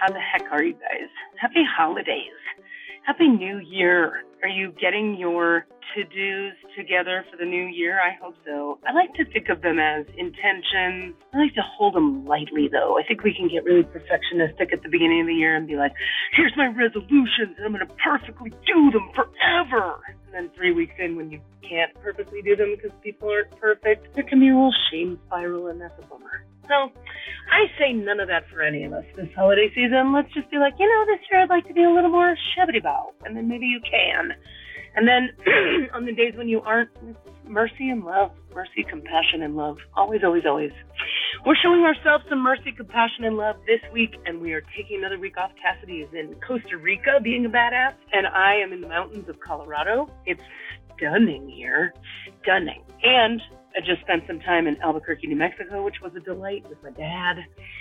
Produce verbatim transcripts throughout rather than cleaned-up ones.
How the heck are you guys? Happy holidays. Happy New Year. Are you getting your to-dos together for the new year? I hope so. I like to think of them as intentions. I like to hold them lightly, though. I think we can get really perfectionistic at the beginning of the year and be like, here's my resolutions, and I'm going to perfectly do them forever. And then three weeks in, when you can't perfectly do them because people aren't perfect, there can be a little shame spiral, and that's a bummer. So I say none of that for any of us this holiday season. Let's just be like, you know, this year I'd like to be a little more shabby-bow, and then maybe you can. And then on the days when you aren't, mercy and love, mercy, compassion, and love. Always, always, always. We're showing ourselves some mercy, compassion, and love this week, and we are taking another week off. Cassidy is in Costa Rica being a badass, and I am in the mountains of Colorado. It's stunning here. Stunning. And I just spent some time in Albuquerque, New Mexico, which was a delight with my dad.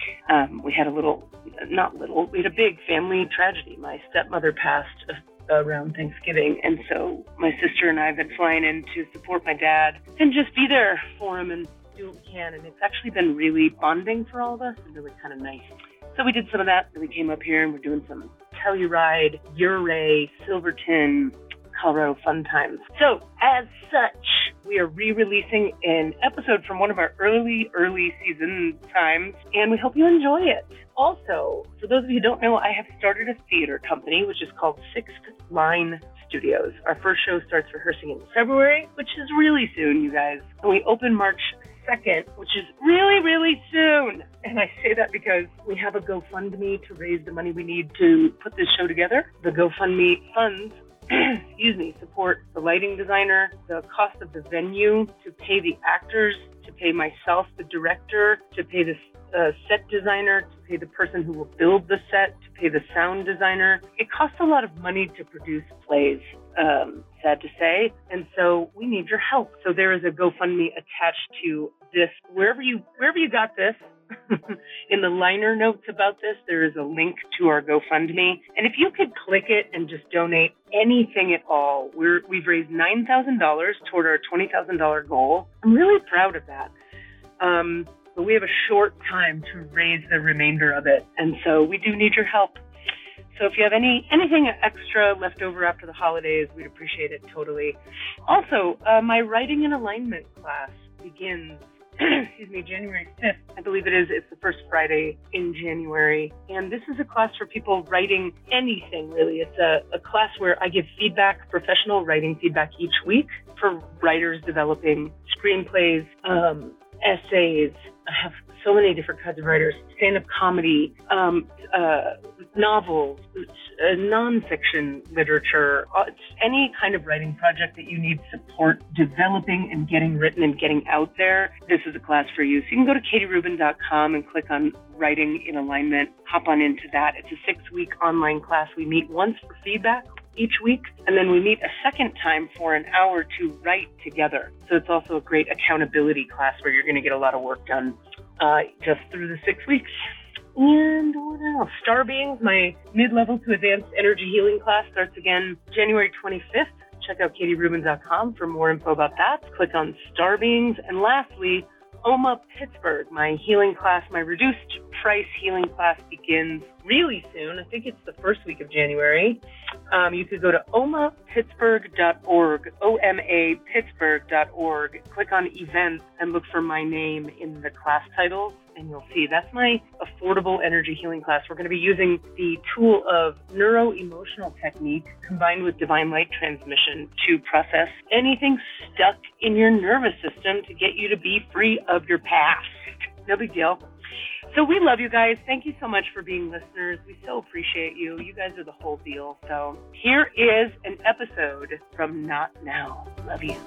Um, we had a little, not little, we had a big family tragedy. My stepmother passed around Thanksgiving, and so my sister and I have been flying in to support my dad and just be there for him and do what we can. And it's actually been really bonding for all of us and really kind of nice. So we did some of that, and we came up here and we're doing some Telluride, Ouray, Silverton, Colorado fun times. So as such, we are re-releasing an episode from one of our early, early season times, and we hope you enjoy it. Also, for those of you who don't know, I have started a theater company, which is called Sixth Line Studios. Our first show starts rehearsing in February, which is really soon, you guys. And we open March second, which is really, really soon. And I say that because we have a GoFundMe to raise the money we need to put this show together. The GoFundMe funds excuse me, support the lighting designer, the cost of the venue, to pay the actors, to pay myself, the director, to pay the uh, set designer, to pay the person who will build the set, to pay the sound designer. It costs a lot of money to produce plays, um, sad to say, and so we need your help. So there is a GoFundMe attached to this. Wherever you wherever you got this, in the liner notes about this, there is a link to our GoFundMe. And if you could click it and just donate anything at all, we're, we've raised nine thousand dollars toward our twenty thousand dollars goal. I'm really proud of that. Um, but we have a short time to raise the remainder of it. And so we do need your help. So if you have any anything extra left over after the holidays, we'd appreciate it totally. Also, uh, my writing and alignment class begins excuse me, January fifth, I believe it is. It's the first Friday in January. And this is a class for people writing anything, really. It's a, a class where I give feedback, professional writing feedback each week for writers developing screenplays, um, essays. I have so many different kinds of writers, stand-up comedy, um, uh, novels, uh, nonfiction literature, uh, any kind of writing project that you need support developing and getting written and getting out there. This is a class for you. So you can go to katie rubin dot com and click on Writing in Alignment. Hop on into that. It's a six-week online class. We meet once for feedback each week, and then we meet a second time for an hour to write together. So it's also a great accountability class where you're going to get a lot of work done uh, just through the six weeks. And what else? Star Beings, my mid-level to advanced energy healing class, starts again January twenty-fifth. Check out katie rubin dot com for more info about that. Click on Star Beings. And lastly, O M A Pittsburgh, my healing class, my reduced price healing class begins really soon. I think it's the first week of January. Um, you could go to O M A Pittsburgh dot org, O M A Pittsburgh dot org, click on events and look for my name in the class titles, and you'll see that's my affordable energy healing class. We're going to be using the tool of neuro-emotional technique combined with divine light transmission to process anything stuck in your nervous system to get you to be free of your past. No big deal. So we love you guys. Thank you so much for being listeners. We so appreciate you. You guys are the whole deal. So here is an episode from Not Now. Love you.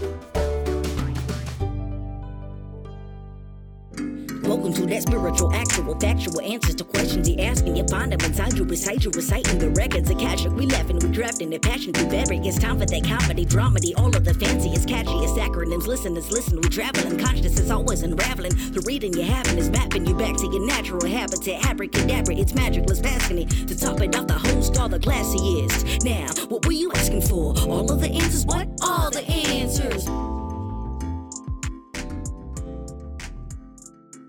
Welcome to that spiritual, actual, factual answers to questions you're asking. You find them inside you, recite you, reciting the records of cash. We laughing, we drafting the passion through various. It's time for that comedy, dramedy, all of the fanciest, catchiest acronyms. Listeners, listen, we traveling. Conscious is always unraveling. The reading you're having is mapping you back to your natural habitat. Abracadabra, it's magicless, passing it. To top it off, the host, all the classiest. Now, what were you asking for? All of the answers? What? All the answers.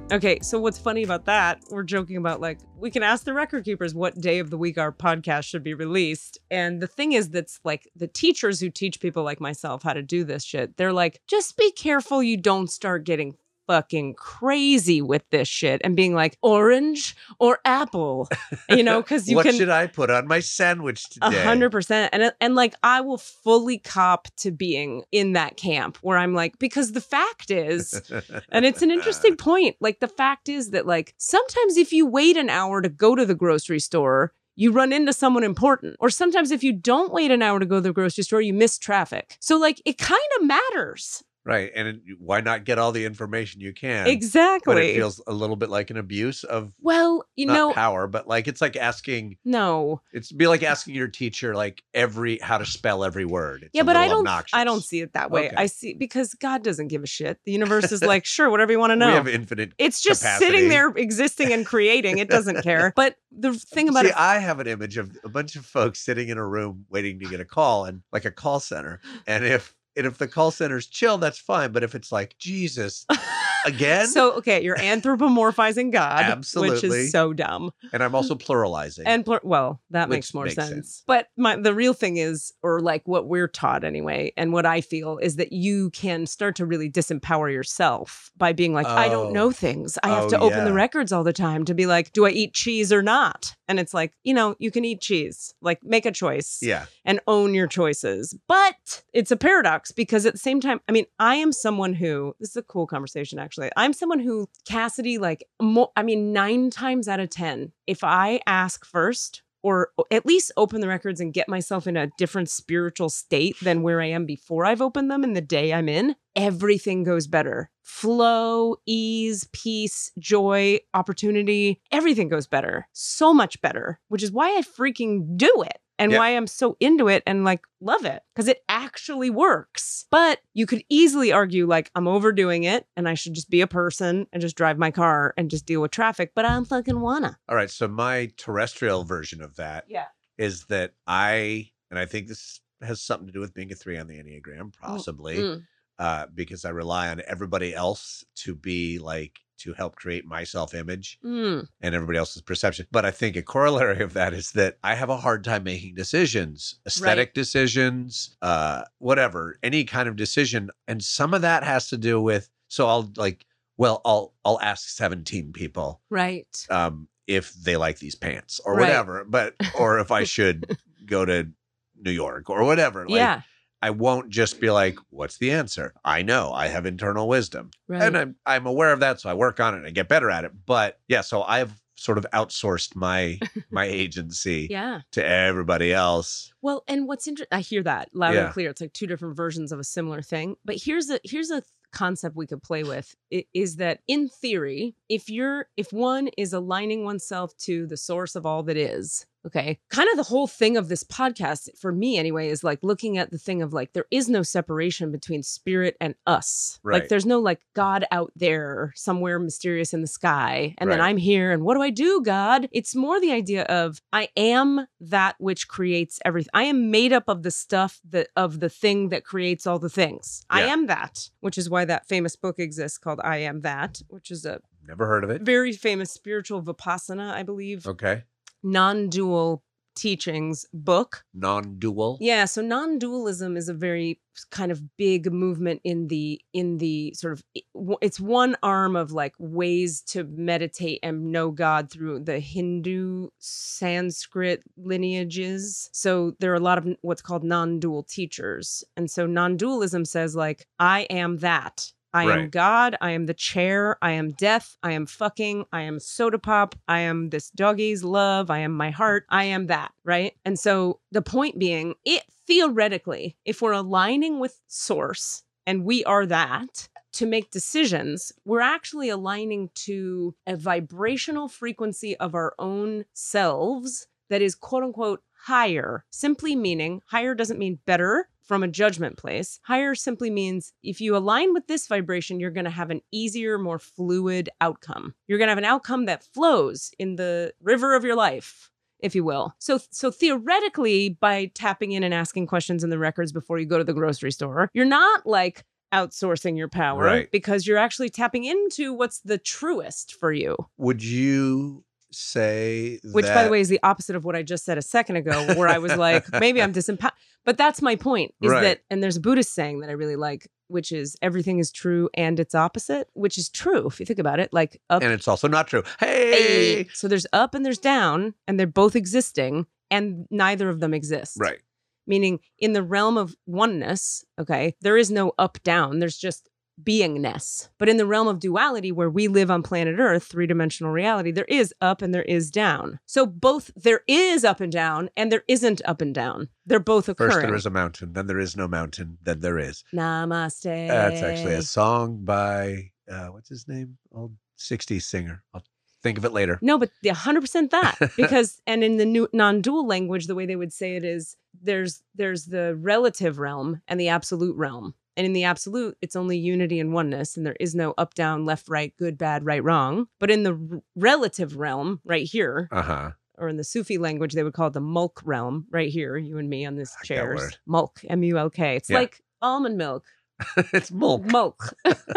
Okay, so what's funny about that, we're joking about like, we can ask the record keepers what day of the week our podcast should be released. And the thing is that's like the teachers who teach people like myself how to do this shit, they're like, just be careful you don't start getting fucking crazy with this shit and being like orange or apple, you know, because you what can. What should I put on my sandwich today? A hundred percent. And and like I will fully cop to being in that camp where I'm like, because the fact is, and it's an interesting point. Like the fact is that like sometimes if you wait an hour to go to the grocery store, you run into someone important. Or sometimes if you don't wait an hour to go to the grocery store, you miss traffic. So like it kind of matters. Right. And it, why not get all the information you can? Exactly. But it feels a little bit like an abuse of well, you not know, power, but like it's like asking. No. It's be like asking your teacher like every how to spell every word. It's yeah, but I don't obnoxious. I don't see it that way. Okay. I see because God doesn't give a shit. The universe is like, sure, whatever you want to know. We have infinite It's just capacity. sitting there existing and creating. It doesn't care. But the thing about See, it I have an image of a bunch of folks sitting in a room waiting to get a call and like a call center. And if And if the call center's chill, that's fine. But if it's like, Jesus, again? So, okay, you're anthropomorphizing God. Absolutely. Which is so dumb. And I'm also pluralizing. And, plur- well, that Which makes more makes sense. sense. But my the real thing is, or like what we're taught anyway, and what I feel is that you can start to really disempower yourself by being like, I don't Oh. know things. I have Oh, to open the yeah. records all the time to be like, do I eat cheese or not? And it's like, you know, you can eat cheese. Like, make a choice. yeah. And own your choices. But it's a paradox because at the same time, I mean, I am someone who, this is a cool conversation actually. I'm someone who, Cassidy, like, mo- I mean, nine times out of ten, if I ask first, or at least open the records and get myself in a different spiritual state than where I am before I've opened them in the day I'm in, everything goes better. Flow, ease, peace, joy, opportunity, everything goes better. So much better, which is why I freaking do it. And Yeah. why I'm so into it and like love it because it actually works. But you could easily argue like I'm overdoing it and I should just be a person and just drive my car and just deal with traffic. But I don't fucking wanna. All right. So my terrestrial version of that Yeah. is that I, and I think this has something to do with being a three on the Enneagram, possibly, Mm. uh, because I rely on everybody else to be like, to help create my self-image Mm. and everybody else's perception. But I think a corollary of that is that I have a hard time making decisions, aesthetic Right. decisions, uh, whatever, any kind of decision. And some of that has to do with, so I'll like, well, I'll, I'll ask seventeen people, Right. um, if they like these pants or Right. whatever, but, or if I should go to New York or whatever. Like, yeah. I won't just be like, what's the answer? I know I have internal wisdom. Right. And I'm I'm aware of that, so I work on it and I get better at it. But yeah, so I've sort of outsourced my my agency yeah. to everybody else. Well, and what's interesting, I hear that loud Yeah. and clear. It's like two different versions of a similar thing. But here's a here's a concept we could play with i- is that in theory, if you're if one is aligning oneself to the source of all that is, okay, kind of the whole thing of this podcast for me anyway is like looking at the thing of like there is no separation between spirit and us. Like Right. there's no like God out there somewhere mysterious in the sky and then Right. I'm here and what do I do, God? It's more the idea of I am that which creates everything. I am made up of the stuff that of the thing that creates all the things. I Yeah. am that, which is why that famous book exists called I Am That, which is a Never heard of it. very famous spiritual Vipassana, I believe, Okay. non-dual teachings book. Non-dual. Yeah, so non-dualism is a very kind of big movement in the in the sort of it's one arm of like ways to meditate and know God through the Hindu Sanskrit lineages. So there are a lot of what's called non-dual teachers. And so non-dualism says like I am that. I am Right. God. I am the chair. I am death. I am fucking. I am soda pop. I am this doggy's love. I am my heart. I am that, right? And so the point being, it theoretically, if we're aligning with source and we are that, to make decisions, we're actually aligning to a vibrational frequency of our own selves that is quote unquote higher, simply meaning higher doesn't mean better from a judgment place. Higher simply means if you align with this vibration, you're going to have an easier, more fluid outcome. You're going to have an outcome that flows in the river of your life, if you will. So, so theoretically, by tapping in and asking questions in the records before you go to the grocery store, you're not like outsourcing your power Right. because you're actually tapping into what's the truest for you. Would you say Which, that... by the way, is the opposite of what I just said a second ago, where I was like, maybe I'm disempowered. But that's my point, is Right. that, and there's a Buddhist saying that I really like, which is everything is true and its opposite, which is true if you think about it. Like up, And it's also not true. Hey! hey. So there's up and there's down, and they're both existing, and neither of them exist. Right. Meaning in the realm of oneness, okay, there is no up down. There's just beingness. But in the realm of duality, where we live on planet Earth, three-dimensional reality, there is up and there is down. So both there is up and down and there isn't up and down. They're both occurring. First there is a mountain, then there is no mountain, then there is. Namaste. That's actually a song by, uh, what's his name? Old sixties singer. I'll think of it later. No, but the one hundred percent that. Because, and in the new non-dual language, the way they would say it is there's there's the relative realm and the absolute realm. And in the absolute, it's only unity and oneness, and there is no up, down, left, right, good, bad, right, wrong. But in the r- relative realm, right here, Uh-huh. or in the Sufi language, they would call it the mulk realm, right here, you and me on this I like that chairs. word. Mulk, M U L K. It's Yeah. like almond milk. It's milk. Mulk.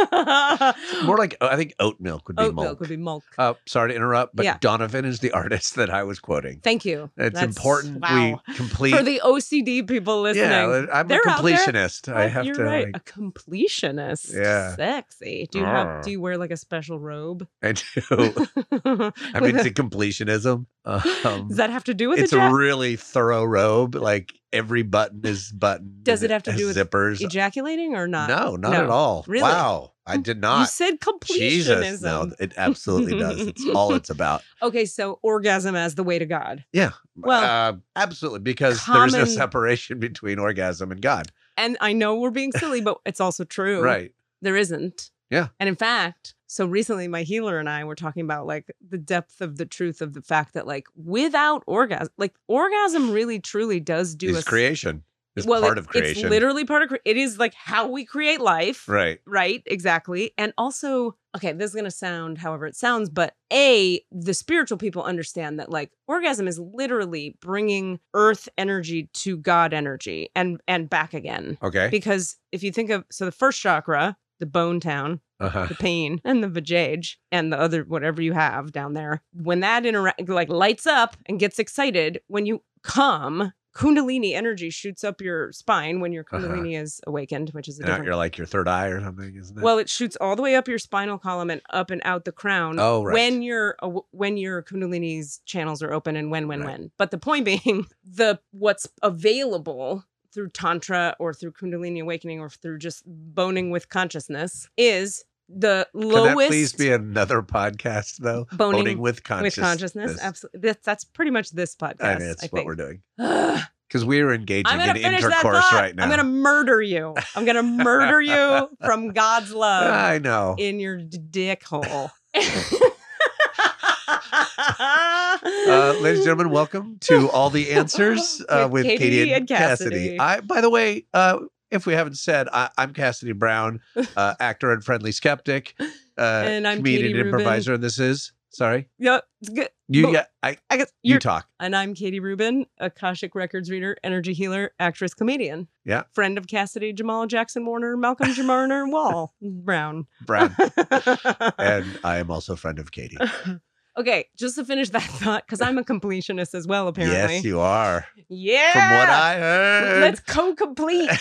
More like, I think oat milk would be Oat milk. milk would be mulk. Uh, sorry to interrupt, but Yeah. Donovan is the artist that I was quoting. Thank you. It's That's- important wow. we complete. For the O C D people listening. yeah, I'm they're a out there. completionist. I have You're to. right. Like, A completionist. Yeah. Sexy. Do you Arr. have? Do you wear like a special robe? I do. I'm With into a- completionism. Um, Does that have to do with it's ejac- a really thorough robe. Like every button is buttoned. Does and it have to has do with zippers? ejaculating or not? No, not No. at all. Really? Wow, I did You not. said completionism. Jesus, no, it absolutely does. It's all it's about. Okay, so orgasm as the way to God. Yeah, Well, uh, absolutely, because there's no common- separation between orgasm and God. And I know we're being silly, but it's also true. Right. There isn't. Yeah. And in fact, so recently my healer and I were talking about like the depth of the truth of the fact that like without orgasm, like orgasm really truly does do It's us creation. It's well, part it- of creation. It's literally part of cre- it is like how we create life. right. Right, exactly. And also, okay, this is going to sound however it sounds, but A, the spiritual people understand that like orgasm is literally bringing earth energy to God energy and and back again. Okay. Because if you think of, so the first chakra, the bone town, Uh-huh. the pain, and the vajayjay, and the other, whatever you have down there, when that interact like lights up and gets excited, when you come, Kundalini energy shoots up your spine when your Uh-huh. Kundalini is awakened, which is a Now different. you're like your third eye or something, isn't it? Well, it shoots all the way up your spinal column and up and out the crown. Oh, right. When your aw- when your Kundalini's channels are open, and when when Right. when. But the point being, the what's available through Tantra or through Kundalini awakening or through just boning with consciousness is the Can lowest. that please be another podcast, though? Boning Boning with consciousness. with consciousness. Absolutely, that's that's pretty much this podcast. I mean, that's I what think. we're doing. Ugh. Because we are engaging I'm in gonna finish that intercourse thought. right now. I'm gonna murder you. I'm gonna murder you from God's love. I know. In your d- dick hole. Uh, ladies and gentlemen, welcome to All the Answers uh, With with, Katie Katie, and and Cassidy. Cassidy. I, by the way, uh, if we haven't said, I, I'm Cassidy Brown, uh, actor and friendly skeptic, uh, And I'm comedian Katie and Rubin. improviser. And this is sorry, Yeah, it's good. you. But Yeah, I. I guess You you're, talk. and I'm Katie Rubin, Akashic Records reader, energy healer, actress, comedian. Yeah. Friend of Cassidy, Jamal Jackson Warner, Malcolm Jamarner Wall Brown. Brown, and I am also a friend of Katie. Okay, just to finish that thought, because I'm a completionist as well, apparently. Yes, you are. Yeah. From what I heard. Let's co-complete.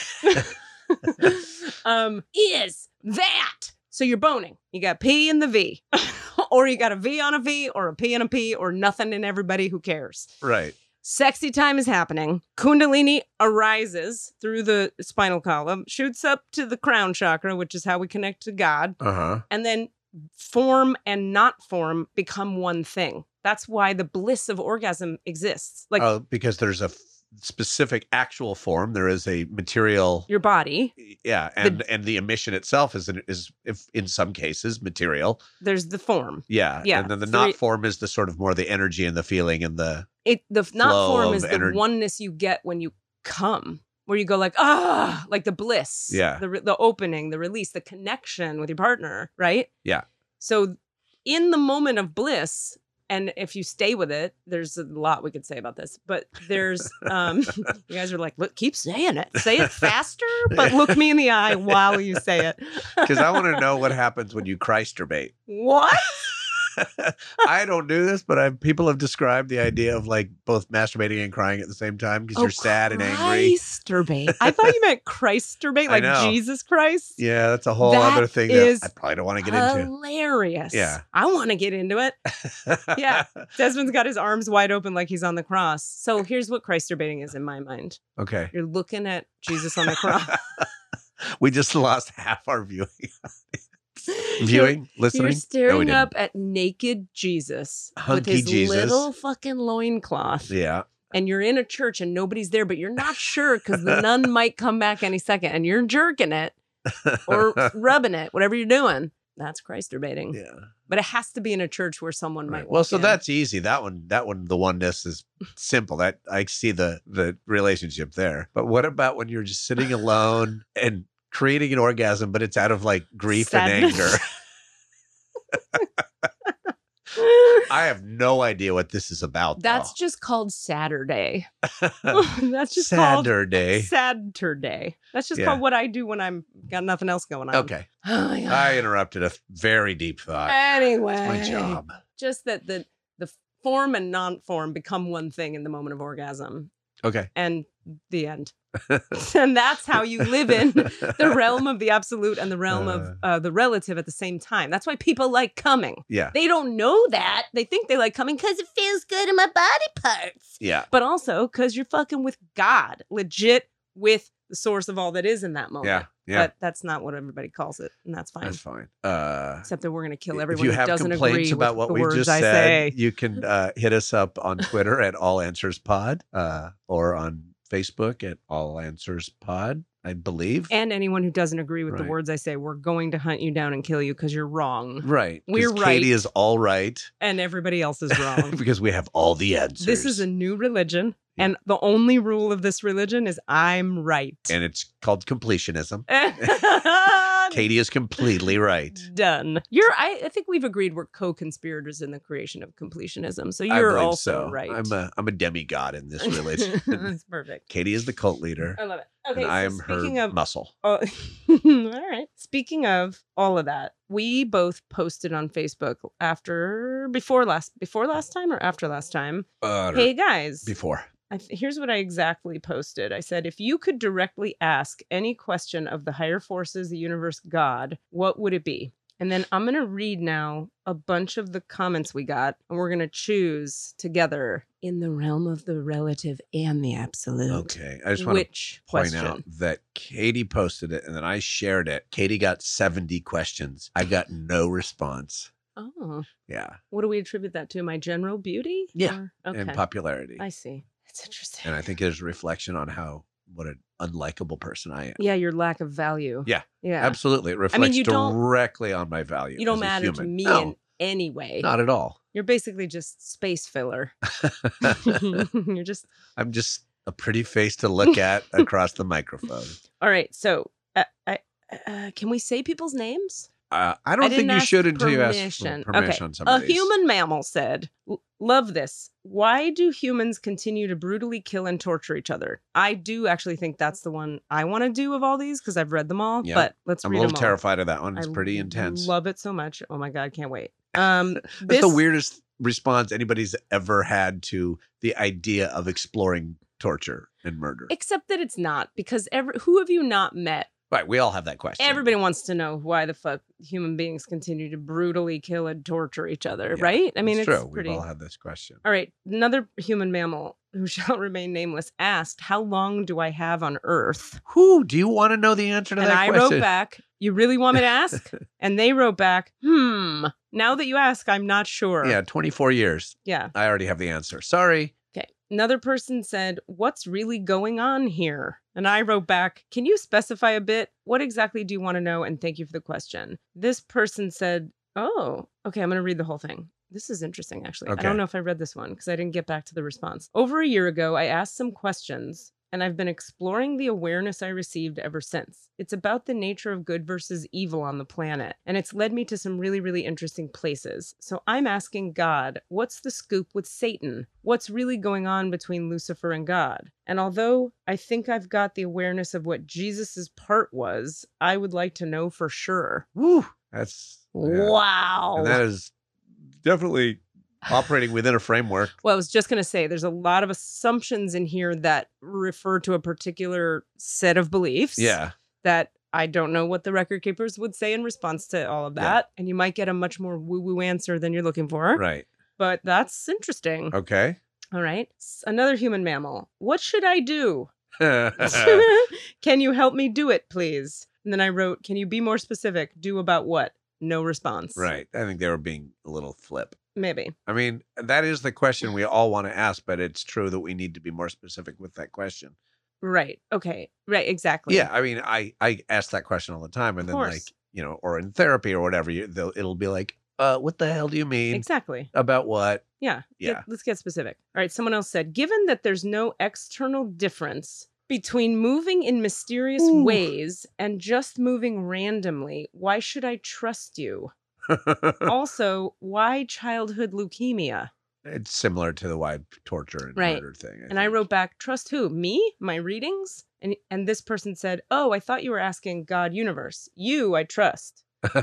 um, is that so? You're boning. You got P and the V, or you got a V on a V, or a P and a P, or nothing and everybody. Who cares? Right. Sexy time is happening. Kundalini arises through the spinal column, shoots up to the crown chakra, which is how we connect to God, Uh huh. and then form and not form become one thing. That's why the bliss of orgasm exists. Like Oh, because there's a f- specific actual form. There is a material. your body, Yeah, and and the emission itself is an, is if in some cases material. there's the form. Yeah, Yeah, and then the three- not form is the sort of more the energy and the feeling and the It the f- not Flow form of is the ener- oneness you get when you come, where you go like ah, like the bliss, Yeah. the re- the opening, the release, the connection with your partner, right? Yeah. So in the moment of bliss, And if you stay with it, there's a lot we could say about this. But there's, um, you guys are like, look, keep saying it. Say it faster, but look me in the eye while you say it. Because I want to know what happens when you Christ-urbate. What? I don't do this, but I've, people have described the idea of like both masturbating and crying at the same time because Oh, you're sad and angry. Christurbate. I thought you meant Christurbate, I like know. Jesus Christ. Yeah, that's a whole That other thing is that I probably don't want to get into. Hilarious. Yeah. I want to get into it. Yeah. Desmond's got his arms wide open like he's on the cross. So here's what Christurbating is in my mind. Okay. You're looking at Jesus on the cross. We just lost half our viewing. Viewing, listening. You're No, we staring didn't. up at naked Jesus with Hunky his Jesus. little fucking loincloth. Yeah. And you're in a church and nobody's there, but you're not sure because the nun might come back any second and you're jerking it or rubbing it, whatever you're doing. That's Christurbating. Yeah. But it has to be in a church where someone might Right. Well, walk so in. that's easy. That one, that one, the oneness is simple. That I see the the relationship there. But what about when you're just sitting alone and creating an orgasm, but it's out of like grief Sadness. and anger? I have no idea what this is about. That's though. just called Saturday. That's just called Saturday. Saturday. That's just Yeah. called what I do when I'm got nothing else going on. Okay. Oh my God. I interrupted a very deep thought. Anyway, It's my job. Just that the the form and non-form become one thing in the moment of orgasm, Okay. and the end. And that's how you live in the realm of the absolute and the realm of uh, the relative at the same time. That's why people like coming. Yeah. They don't know that. They think they like coming because it feels good in my body parts. Yeah. But also because you're fucking with God, legit with the source of all that is in that moment. Yeah. Yeah. But that's not what everybody calls it, and that's fine. That's fine. Uh, Except that we're going to kill if everyone you who have doesn't complaints agree about with what the we words just I said, say. you can uh, hit us up on Twitter at All Answers Pod uh, or on Facebook at All Answers Pod, I believe. And anyone who doesn't agree with Right. the words I say, we're going to hunt you down and kill you because you're wrong. Right. 'Cause We're Katie right. is all right And everybody else is wrong. because we have all the answers. This is a new religion. Yeah. And the only rule of this religion is I'm right. and it's called completionism. Katie is completely right. Done. You're I, I think we've agreed we're co-conspirators in the creation of completionism. So I you're believe also so. right. I'm a I'm a demigod in this religion. That's perfect. Katie is the cult leader, I love it. Okay, and I am so her speaking of muscle. Oh, all right. Speaking of all of that, we both posted on Facebook after, before last, before last time or after last time. Uh, Hey guys, before. I th- here's what I exactly posted. I said, if you could directly ask any question of the higher forces, the universe, God, what would it be? And then I'm going to read now a bunch of the comments we got, and we're going to choose together in the realm of the relative and the absolute. Okay. I just want to Which point question? out that Katie posted it and then I shared it. Katie got seventy questions. I got no response. Oh, Yeah. what do we attribute that to? My general beauty? Yeah, Or- Okay. And popularity. I see. That's interesting. And I think there's a reflection on how, what an unlikable person I am. Yeah, your lack of value. Yeah. Yeah. Absolutely. It reflects you don't- directly on my value. You don't as a matter to human. me No, in any way. not at all. You're basically just space filler. You're just I'm just a pretty face to look at across the microphone. all right. So, uh, I, uh, can we say people's names? Uh, I I don't didn't think you ask should until you ask permission. for permission Okay. on some A of these. human mammal said, "L- love this. Why do humans continue to brutally kill and torture each other? I do actually think that's the one I want to do of all these because I've read them all. Yeah. But let's I'm a read little them all. terrified of that one. It's I pretty intense. Love it so much. Oh my God, can't wait. Um, That's this, the weirdest response anybody's ever had to the idea of exploring torture and murder. Except that it's not, because every who have you not met? Right. We all have that question. Everybody wants to know why the fuck human beings continue to brutally kill and torture each other, Yeah, right? I mean, it's it's, true. pretty. We've all had this question. All right, another human mammal who shall remain nameless asked, "How long do I have on Earth?" Who do you want to know the answer to And that I question? wrote back, "You really want me to ask?" And they wrote back, "Hmm. Now that you ask, I'm not sure." Yeah, twenty-four years. Yeah. I already have the answer. Sorry. Okay. Another person said, "What's really going on here?" And I wrote back, "Can you specify a bit? What exactly do you want to know? And thank you for the question." This person said, "Oh, okay, I'm going to read the whole thing. This is interesting, actually. Okay. I don't know if I read this one because I didn't get back to the response. Over a year ago, I asked some questions and I've been exploring the awareness I received ever since. It's about the nature of good versus evil on the planet, and it's led me to some really, really interesting places. So I'm asking God, what's the scoop with Satan? What's really going on between Lucifer and God? And although I think I've got the awareness of what Jesus's part was, I would like to know for sure. Woo! That's yeah. Wow. And that is definitely operating within a framework. Well, I was just going to say, there's a lot of assumptions in here that refer to a particular set of beliefs. Yeah. That I don't know what the record keepers would say in response to all of that. Yeah. And you might get a much more woo-woo answer than you're looking for. Right. But that's interesting. Okay. All right. Another human mammal. What should I do? Can you help me do it, please? And then I wrote, can you be more specific? Do about what? No response. Right. I think they were being a little flip. Maybe. I mean, that is the question we all want to ask, but it's true that we need to be more specific with that question. Right. Okay. Right. Exactly. Yeah. I mean, I, I ask that question all the time. And Of then course. like, you know, or in therapy or whatever, you, they'll, it'll be like, uh, what the hell do you mean? Exactly. About what? Yeah. Yeah. Get, let's get specific. All right. Someone else said, given that there's no external difference between moving in mysterious Ooh. ways and just moving randomly, why should I trust you? Also, why childhood leukemia? It's similar to the why torture and Right. murder thing. And I wrote back, trust who? Me? My readings? And and this person said, oh, I thought you were asking God universe. You, I trust.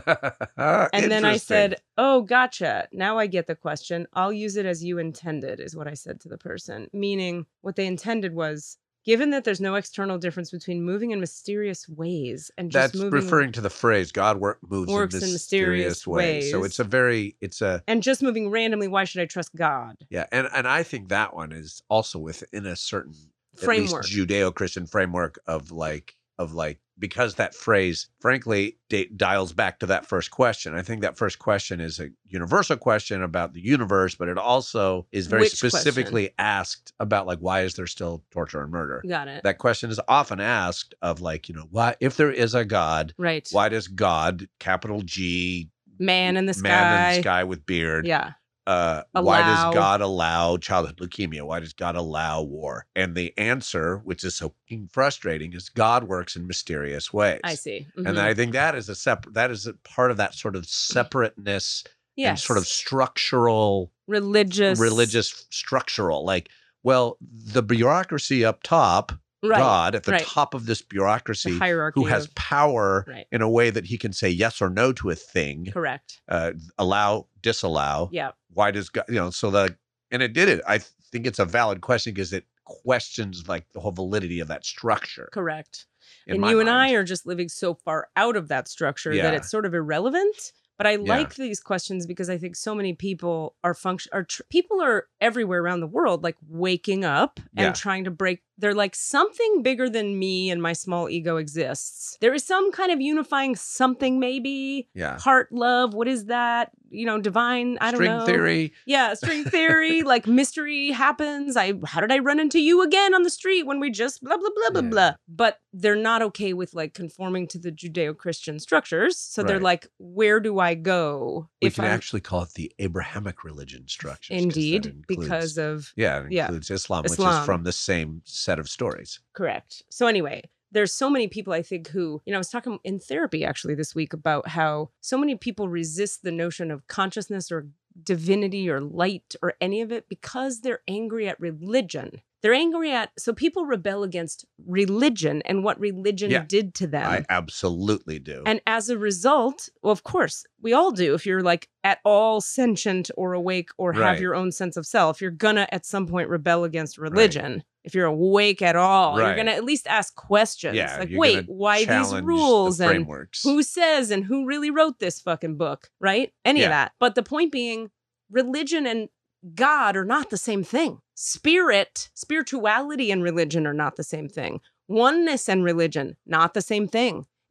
And then I said, oh, gotcha. Now I get the question. I'll use it as you intended, is what I said to the person. Meaning what they intended was, given that there's no external difference between moving in mysterious ways and just that's moving referring to the phrase God work, moves Works in in mysterious, mysterious ways. So ways. it's a very, it's a, and just moving randomly, why should I trust God? yeah. And, and I think that one is also within a certain Framework. at least Judeo-Christian framework of like, of like, because that phrase, frankly, d- dials back to that first question. I think that first question is a universal question about the universe, but it also is very Which specifically asked about like, why is there still torture and murder? Got it. That question is often asked of like, you know, why, if there is a God, Right. why does God, capital G, Man in the sky. man in the sky with beard, Yeah. uh, why Allow. does God allow childhood leukemia? Why does God allow war? And the answer, which is so frustrating, is God works in mysterious ways. I see. Mhm. And I think that is a separate, that is a part of that sort of separateness yes. and sort of structural, religious. religious structural. Like, well, the bureaucracy up top, Right. God at the right. top of this bureaucracy, The hierarchy who has of- power Right. in a way that he can say yes or no to a thing, Correct. uh, allow, disallow. Yeah. Why does God, you know, so the, and it did it. I think it's a valid question because it questions like the whole validity of that structure. Correct. in And my you and I mind. are just living so far out of that structure Yeah. that it's sort of irrelevant. But I Yeah. like these questions because I think so many people are function are tr- people are everywhere around the world like waking up and Yeah. trying to break. They're like something bigger than me and my small ego exists. There is some kind of unifying something, maybe Yeah. heart, love. What is that? You know, divine. I don't String know. theory. Yeah, string theory. Like mystery happens. I how did I run into you again on the street when we just blah blah blah blah Yeah. blah. But they're not okay with like conforming to the Judeo-Christian structures. So they're Right. like, where do I go We if can I'm actually call it the Abrahamic religion structures. 'cause that indeed includes- because of yeah, it yeah. includes Islam, which Islam. is from the same set of stories. Correct. So anyway, there's so many people I think who, you know, I was talking in therapy actually this week about how so many people resist the notion of consciousness or divinity or light or any of it because they're angry at religion. They're angry at, so people rebel against religion and what religion Yeah. did to them. I absolutely do. And as a result, well, of course, we all do. If you're like at all sentient or awake or have Right. your own sense of self, you're gonna at some point rebel against religion. If you're awake at all, you're Right. gonna at least ask questions. Yeah, like, you're wait, gonna why these challenge rules the and frameworks. who says and who really wrote this fucking book, right? Any Yeah. of that. But the point being, religion and God are not the same thing. Spirit, spirituality and religion are not the same thing. Oneness and religion, not the same thing.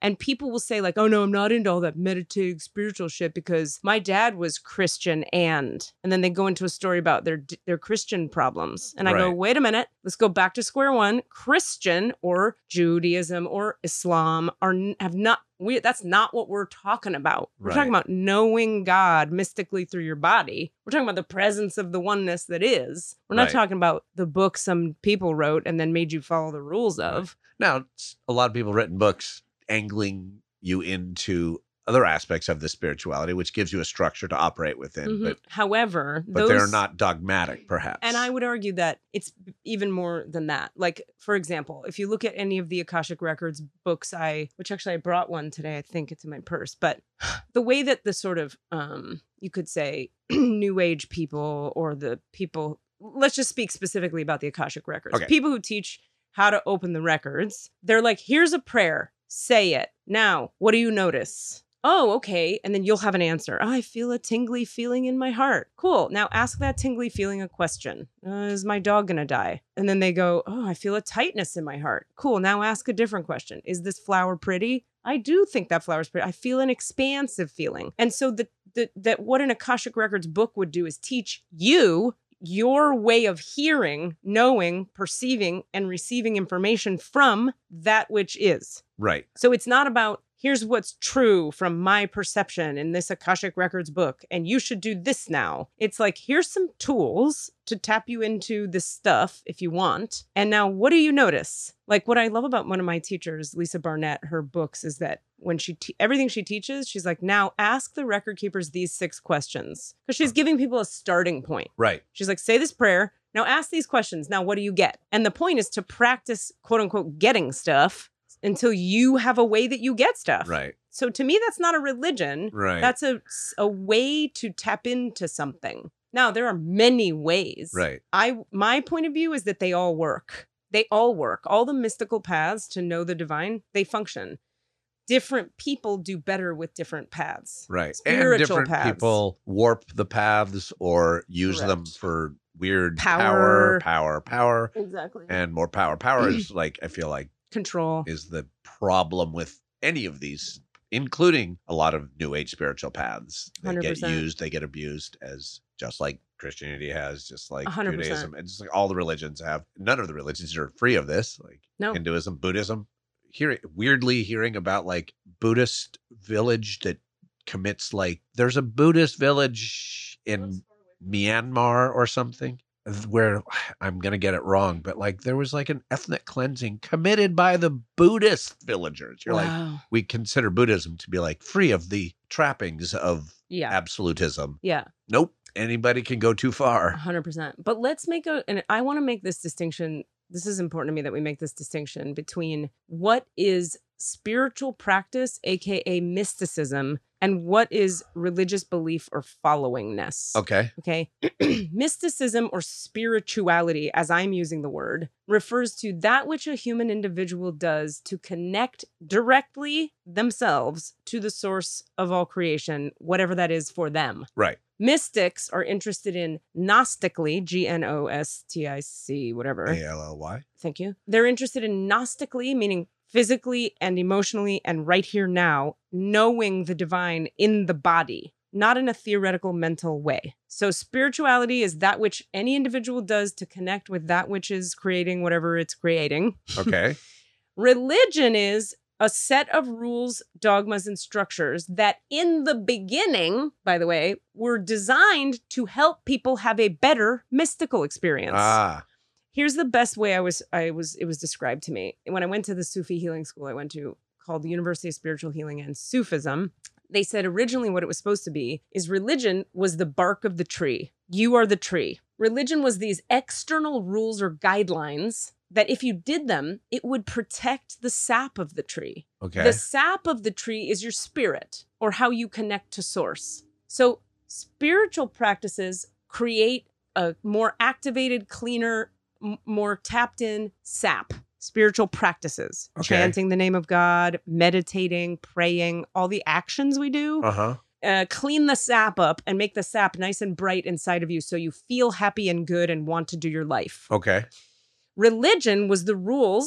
And people will say like, oh no, I'm not into all that meditating spiritual shit because my dad was Christian and, and then they go into a story about their, their Christian problems. And I go, Right. wait a minute, let's go back to square one. Christian or Judaism or Islam are have not, we, that's not what we're talking about. We're Right. talking about knowing God mystically through your body. We're talking about the presence of the oneness that is. We're not Right. talking about the book some people wrote and then made you follow the rules of. Now, it's a lot of people written books angling you into other aspects of the spirituality, which gives you a structure to operate within, Mhm. but However, but those, they're not dogmatic, perhaps. and I would argue that it's even more than that. Like, for example, if you look at any of the Akashic Records books, I, which actually I brought one today, I think it's in my purse, but the way that the sort of, um, you could say, New Age people or the people, let's just speak specifically about the Akashic Records. Okay. People who teach how to open the records, they're like, here's a prayer, say it. Now, what do you notice? Oh, okay. And then you'll have an answer. Oh, I feel a tingly feeling in my heart. Cool. Now ask that tingly feeling a question. Uh, is my dog going to die? And then they go, oh, I feel a tightness in my heart. Cool. Now ask a different question. Is this flower pretty? I do think that flower's pretty. I feel an expansive feeling. And so the, the, that what an Akashic Records book would do is teach you your way of hearing, knowing, perceiving, and receiving information from that which is. Right. So it's not about, here's what's true from my perception in this Akashic Records book, and you should do this now. It's like, here's some tools to tap you into this stuff if you want. And now what do you notice? Like what I love about one of my teachers, Lisa Barnett, her books is that when she, te- everything she teaches, she's like, now ask the record keepers these six questions. Because she's giving people a starting point. Right. She's like, say this prayer. Now ask these questions. Now, what do you get? And the point is to practice, quote unquote, getting stuff until you have a way that you get stuff. Right. So to me, that's not a religion. Right. That's a, a way to tap into something. Now, there are many ways. Right. I my point of view is that they all work. They all work. All the mystical paths to know the divine, they function. Different people do better with different paths. Right. Spiritual and different paths. people warp the paths or use them Correct. for weird Power. power, power, power, Exactly. and more power. Power is like, I feel like, Control. is the problem with any of these, including a lot of New Age spiritual paths. They one hundred get percent. used, they get abused, as just like Christianity has, just like one hundred percent. Judaism, and just like all the religions have. None of the religions are free of this, like No. Hinduism, Buddhism. Hearing weirdly hearing about like Buddhist village that commits like there's a Buddhist village in Myanmar or something where I'm going to get it wrong, but like there was like an ethnic cleansing committed by the Buddhist villagers. You're like, Wow. we consider Buddhism to be like free of the trappings of Yeah. absolutism. Yeah. Nope. Anybody can go too far. one hundred percent. But let's make a, and I want to make this distinction. This is important to me that we make this distinction between what is spiritual practice, A K A mysticism, and what is religious belief or followingness. Okay. Okay. Mysticism or spirituality, as I'm using the word, refers to that which a human individual does to connect directly themselves to the source of all creation, whatever that is for them. Right. Mystics are interested in Gnostically, G N O S T I C, whatever. A L L Y. Thank you. They're interested in Gnostically, meaning physically and emotionally and right here now, knowing the divine in the body, not in a theoretical mental way. So spirituality is that which any individual does to connect with that which is creating whatever it's creating. Okay. Religion is a set of rules, dogmas, and structures that in the beginning, by the way, were designed to help people have a better mystical experience. Ah. Here's the best way I was, I was, it was described to me. When I went to the Sufi healing school I went to, called the University of Spiritual Healing and Sufism, they said originally what it was supposed to be is religion was the bark of the tree. You are the tree. Religion was these external rules or guidelines that if you did them, it would protect the sap of the tree. Okay. The sap of the tree is your spirit or how you connect to source. So spiritual practices create a more activated, cleaner, m- more tapped in sap. Spiritual practices, Okay. chanting the name of God, meditating, praying, all the actions we do. Uh-huh. Uh, clean the sap up and make the sap nice and bright inside of you so you feel happy and good and want to do your life. Okay. Religion was the rules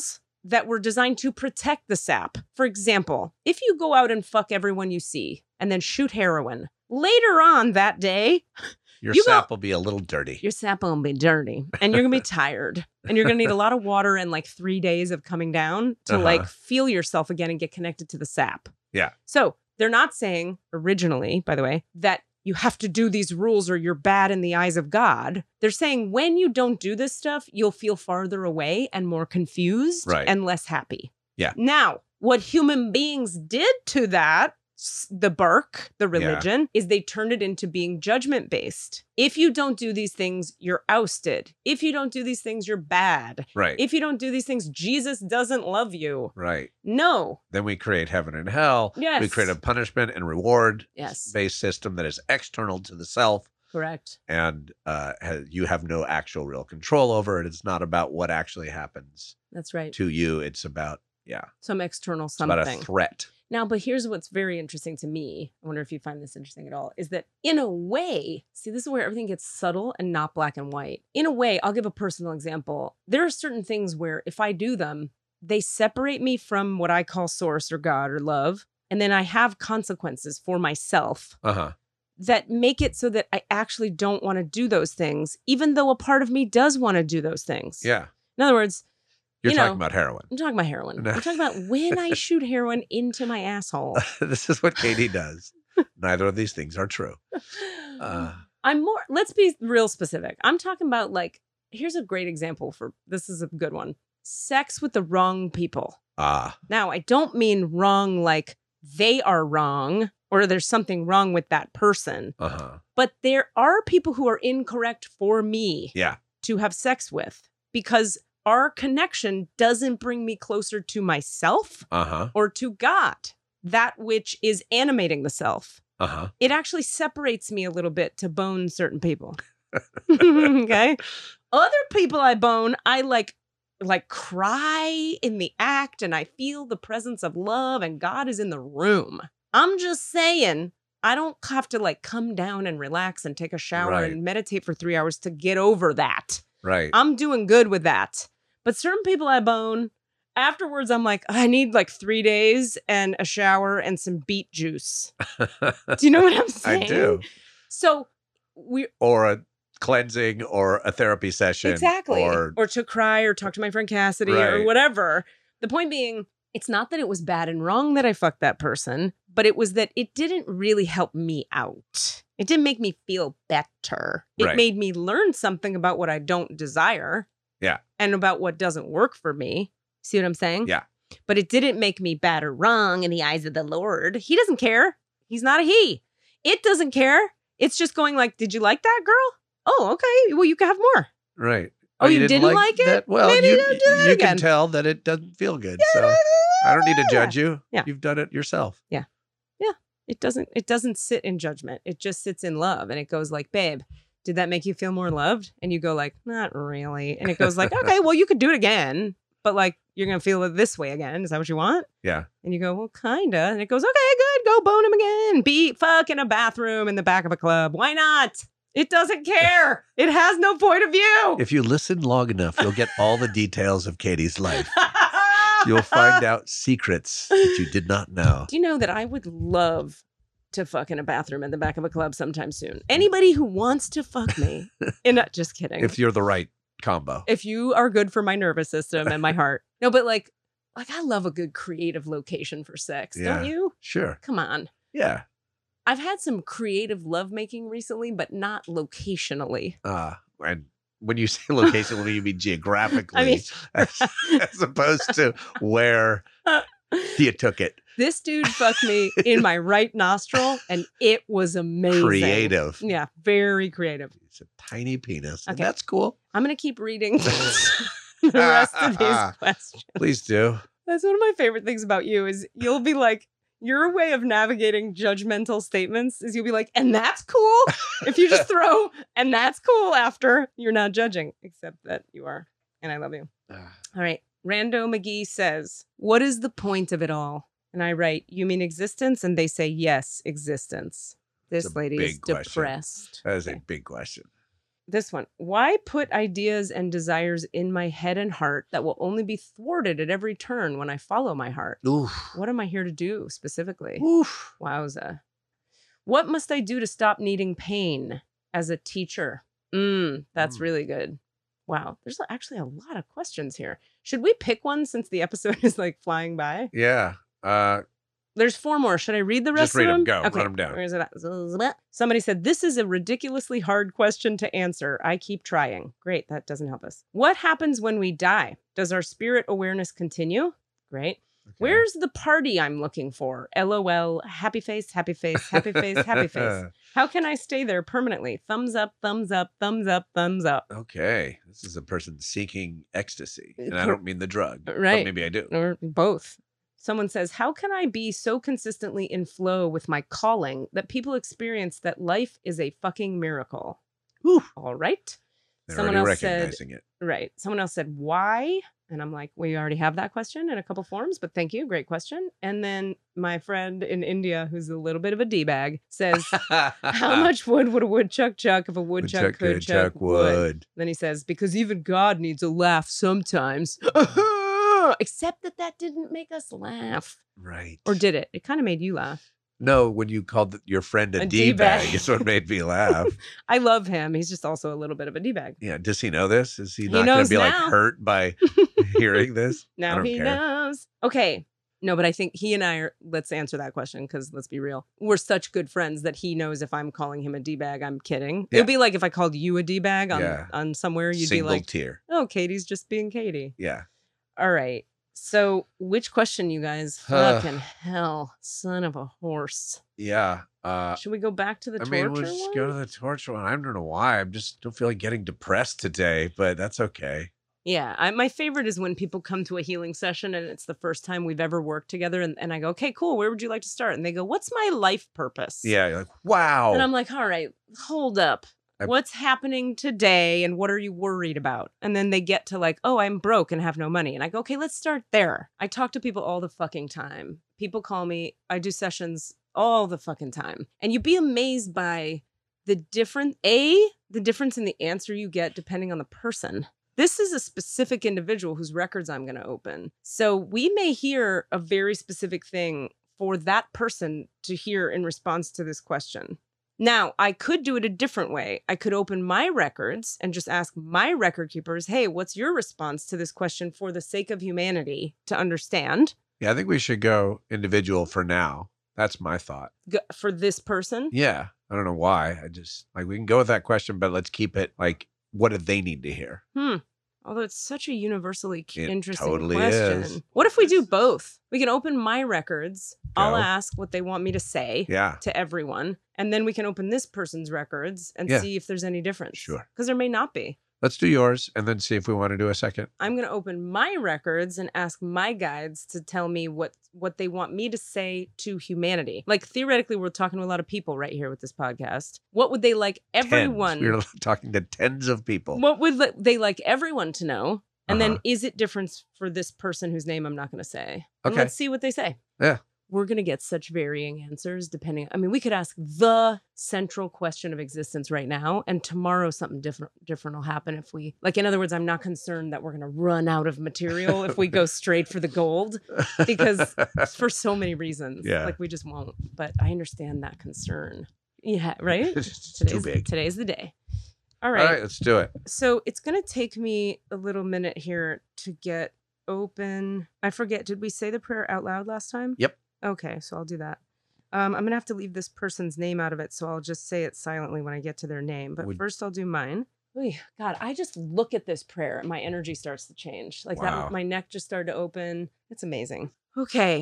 that were designed to protect the sap. For example, if you go out and fuck everyone you see and then shoot heroin, later on that day, Your you sap go- will be a little dirty. your sap will be dirty and you're going to be tired and you're going to need a lot of water and like three days of coming down to Uh-huh. like feel yourself again and get connected to the sap. Yeah. So they're not saying originally, by the way, that you have to do these rules or you're bad in the eyes of God. They're saying when you don't do this stuff, you'll feel farther away and more confused Right. and less happy. Yeah. Now, what human beings did to that, s- the Burke, the religion, is they turned it into being judgment based. If you don't do these things, you're ousted. If you don't do these things, you're bad. Right. If you don't do these things, Jesus doesn't love you. right. No. Then we create heaven and hell. Yes. We create a punishment and reward Yes. based system that is external to the self. Correct. And uh, ha- you have no actual real control over it. It's not about what actually happens That's right. to you. It's about, yeah, Some external it's about something. a threat. Now, but here's what's very interesting to me. I wonder if you find this interesting at all, is that in a way, see, this is where everything gets subtle and not black and white. In a way, I'll give a personal example. There are certain things where if I do them, they separate me from what I call source or God or love. And then I have consequences for myself Uh huh. that make it so that I actually don't want to do those things, even though a part of me does want to do those things. Yeah. In other words, You're You talking know, about heroin. I'm talking about heroin. No. I'm talking about when I shoot heroin into my asshole. This is what Katie does. Neither of these things are true. Uh, I'm more, let's be real specific. I'm talking about like, here's a great example for, this is a good one. Sex with the wrong people. ah, Now, I don't mean wrong like they are wrong or there's something wrong with that person, uh huh. but there are people who are incorrect for me Yeah. to have sex with because our connection doesn't bring me closer to myself Uh huh. or to God, that which is animating the self. Uh huh. It actually separates me a little bit to bone certain people. Okay. Other people I bone, I like like cry in the act and I feel the presence of love and God is in the room. I'm just saying, I don't have to like come down and relax and take a shower Right. and meditate for three hours to get over that. Right. I'm doing good with that. But certain people I bone, afterwards I'm like, I need like three days and a shower and some beet juice. Do you know what I'm saying? I do. So we Or a cleansing or a therapy session. exactly, Or, or to cry or talk to my friend Cassidy or Right. whatever. The point being, it's not that it was bad and wrong that I fucked that person, but it was that it didn't really help me out. It didn't make me feel better. It Right. made me learn something about what I don't desire. Yeah. And about what doesn't work for me. See what I'm saying? Yeah. But it didn't make me bad or wrong in the eyes of the Lord. He doesn't care. He's not a he. It doesn't care. It's just going like, did you like that, girl? Oh, okay. Well, you can have more. right. Oh, you didn't like it? That? Well, Maybe you, don't do that you again. can tell that it doesn't feel good. So I don't need to judge you. Yeah. You've done it yourself. It doesn't it doesn't sit in judgment. It just sits in love. And it goes like, babe, did that make you feel more loved? And you go like, not really. And it goes like, okay, well, you could do it again. But like, you're going to feel it this way again. Is that what you want? Yeah. And you go, well, kinda. And it goes, okay, good. Go bone him again. Beat fuck in a bathroom in the back of a club. Why not? It doesn't care. It has no point of view. If you listen long enough, you'll get all the details of Katie's life. You'll find out secrets that you did not know. Do you know that I would love to fuck in a bathroom in the back of a club sometime soon? Anybody who wants to fuck me, and not just kidding. If you're the right combo. if you are good for my nervous system and my heart. No, but like, like I love a good creative location for sex. Yeah. Don't you? Sure. Come on. Yeah. I've had some creative lovemaking recently, but not locationally. Uh, and when you say locationally, you mean geographically, I mean, as, as opposed to where you took it. this dude fucked me in my right nostril, and it was amazing. Creative. Yeah, very creative. It's a tiny penis. And Okay. that's cool. I'm going to keep reading the rest of these questions. Please do. That's one of my favorite things about you is you'll be like, your way of navigating judgmental statements is you'll be like, and that's cool. If you just throw, and that's cool after, you're not judging, except that you are. And I love you. All right. Rando McGee says, what is the point of it all? And I write, you mean existence? And they say, yes, existence. This It's a lady is big question. depressed. That is a Okay. big question. this one. Why put ideas and desires in my head and heart that will only be thwarted at every turn when I follow my heart? Oof. What am I here to do specifically? Oof. Wowza. What must I do to stop needing pain as a teacher? Mm, that's Mm. really good. Wow. There's actually a lot of questions here. Should we pick one since the episode is like flying by? Yeah. Uh, There's four more. Should I read the rest Just read of 'em. them? Go. Run 'em down. Where is it at? Somebody said, this is a ridiculously hard question to answer. I keep trying. Great. That doesn't help us. What happens when we die? Does our spirit awareness continue? Great. okay. Where's the party I'm looking for? LOL. Happy face, happy face, happy face, happy face. How can I stay there permanently? Thumbs up, thumbs up, thumbs up, thumbs up. Okay. This is a person seeking ecstasy. And I Per- don't mean the drug. but Right. maybe I do. Or both. Someone says, how can I be so consistently in flow with my calling that people experience that life is a fucking miracle? Whew. All right. They're Someone already else said, recognizing it. right. Someone else said, why? And I'm like, we already have that question in a couple forms, but thank you. Great question. And then my friend in India, who's a little bit of a D-bag, says, how much wood would a woodchuck chuck if a woodchuck, Woodchuck could chuck, wood? Then he says, because even God needs a laugh sometimes. Except that that didn't make us laugh. Right. Or did it? It kind of made you laugh. No, when you called th- your friend a, A D-bag, D-bag. it's what made me laugh. I love him. He's just also a little bit of a D-bag. Yeah. Does he know this? Is he He not going to knows be like now. hurt by hearing this? I Now don't he care. knows. Okay. No, but I think he and I are, let's answer that question because let's be real. We're such good friends that he knows if I'm calling him a D-bag, I'm kidding. Yeah. It'd be like if I called you a D-bag on, Yeah. on somewhere, you'd Single be like, tear. oh, Katie's just being Katie. Yeah. All right. So which question, you guys? Fucking hell. Son of a horse. Yeah. Uh, Should we go back to the I torture mean, we'll just one? go to the torture one. I don't know why. I'm just don't feel like getting depressed today, but that's okay. Yeah, I, my favorite is when people come to a healing session and it's the first time we've ever worked together. And, and I go, okay, cool. Where would you like to start? And they go, what's my life purpose? Yeah. You're like, wow. And I'm like, all right, hold up. I- What's happening today and what are you worried about? And then they get to like, oh, I'm broke and have no money. And I go, okay, let's start there. I talk to people all the fucking time. People call me, I do sessions all the fucking time. And you'd be amazed by the different, A, the difference in the answer you get depending on the person. This is a specific individual whose records I'm going to open. So we may hear a very specific thing for that person to hear in response to this question. Now, I could do it a different way. I could open my records and just ask my record keepers, hey, what's your response to this question for the sake of humanity to understand? Yeah. I think we should go individual for now. That's my thought. G- For this person? Yeah. I don't know why. I just like we can go with that question, but let's keep it like, what do they need to hear? Hmm. Although it's such a universally c- It interesting totally question. is. What if we do both? We can open my records. I'll Go. ask what they want me to say Yeah. to everyone. And then we can open this person's records and Yeah. see if there's any difference. Sure. Because there may not be. Let's do yours and then see if we want to do a second. I'm going to open my records and ask my guides to tell me what what they want me to say to humanity. Like theoretically, we're talking to a lot of people right here with this podcast. What would they like everyone? Tens. We're talking to tens of people. What would li- they like everyone to know? And Uh-huh. then is it different for this person whose name I'm not going to say? And Okay. let's see what they say. Yeah. We're going to get such varying answers depending. I mean, we could ask the central question of existence right now, and tomorrow something different different will happen if we, like, in other words, I'm not concerned that we're going to run out of material if we go straight for the gold, because for so many reasons, Yeah. like we just won't. But I understand that concern. Yeah, right? It's too Today's, big. today's the day. All All right. right, let's do it. So it's going to take me a little minute here to get open. I forget, did we say the prayer out loud last time? Yep. Okay, so I'll do that. Um, I'm going to have to leave this person's name out of it, so I'll just say it silently when I get to their name. But Would- first, I'll do mine. Oy, God, I just look at this prayer and my energy starts to change. Like Wow. that, my neck just started to open. It's amazing. Okay.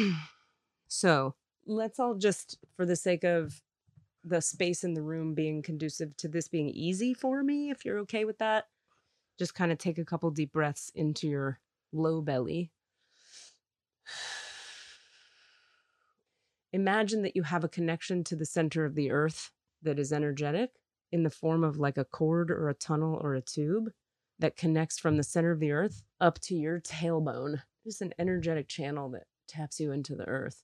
So let's all just, for the sake of the space in the room being conducive to this being easy for me, if you're okay with that, just kind of take a couple deep breaths into your low belly. Imagine that you have a connection to the center of the earth that is energetic in the form of like a cord or a tunnel or a tube that connects from the center of the earth up to your tailbone. Just an energetic channel that taps you into the earth.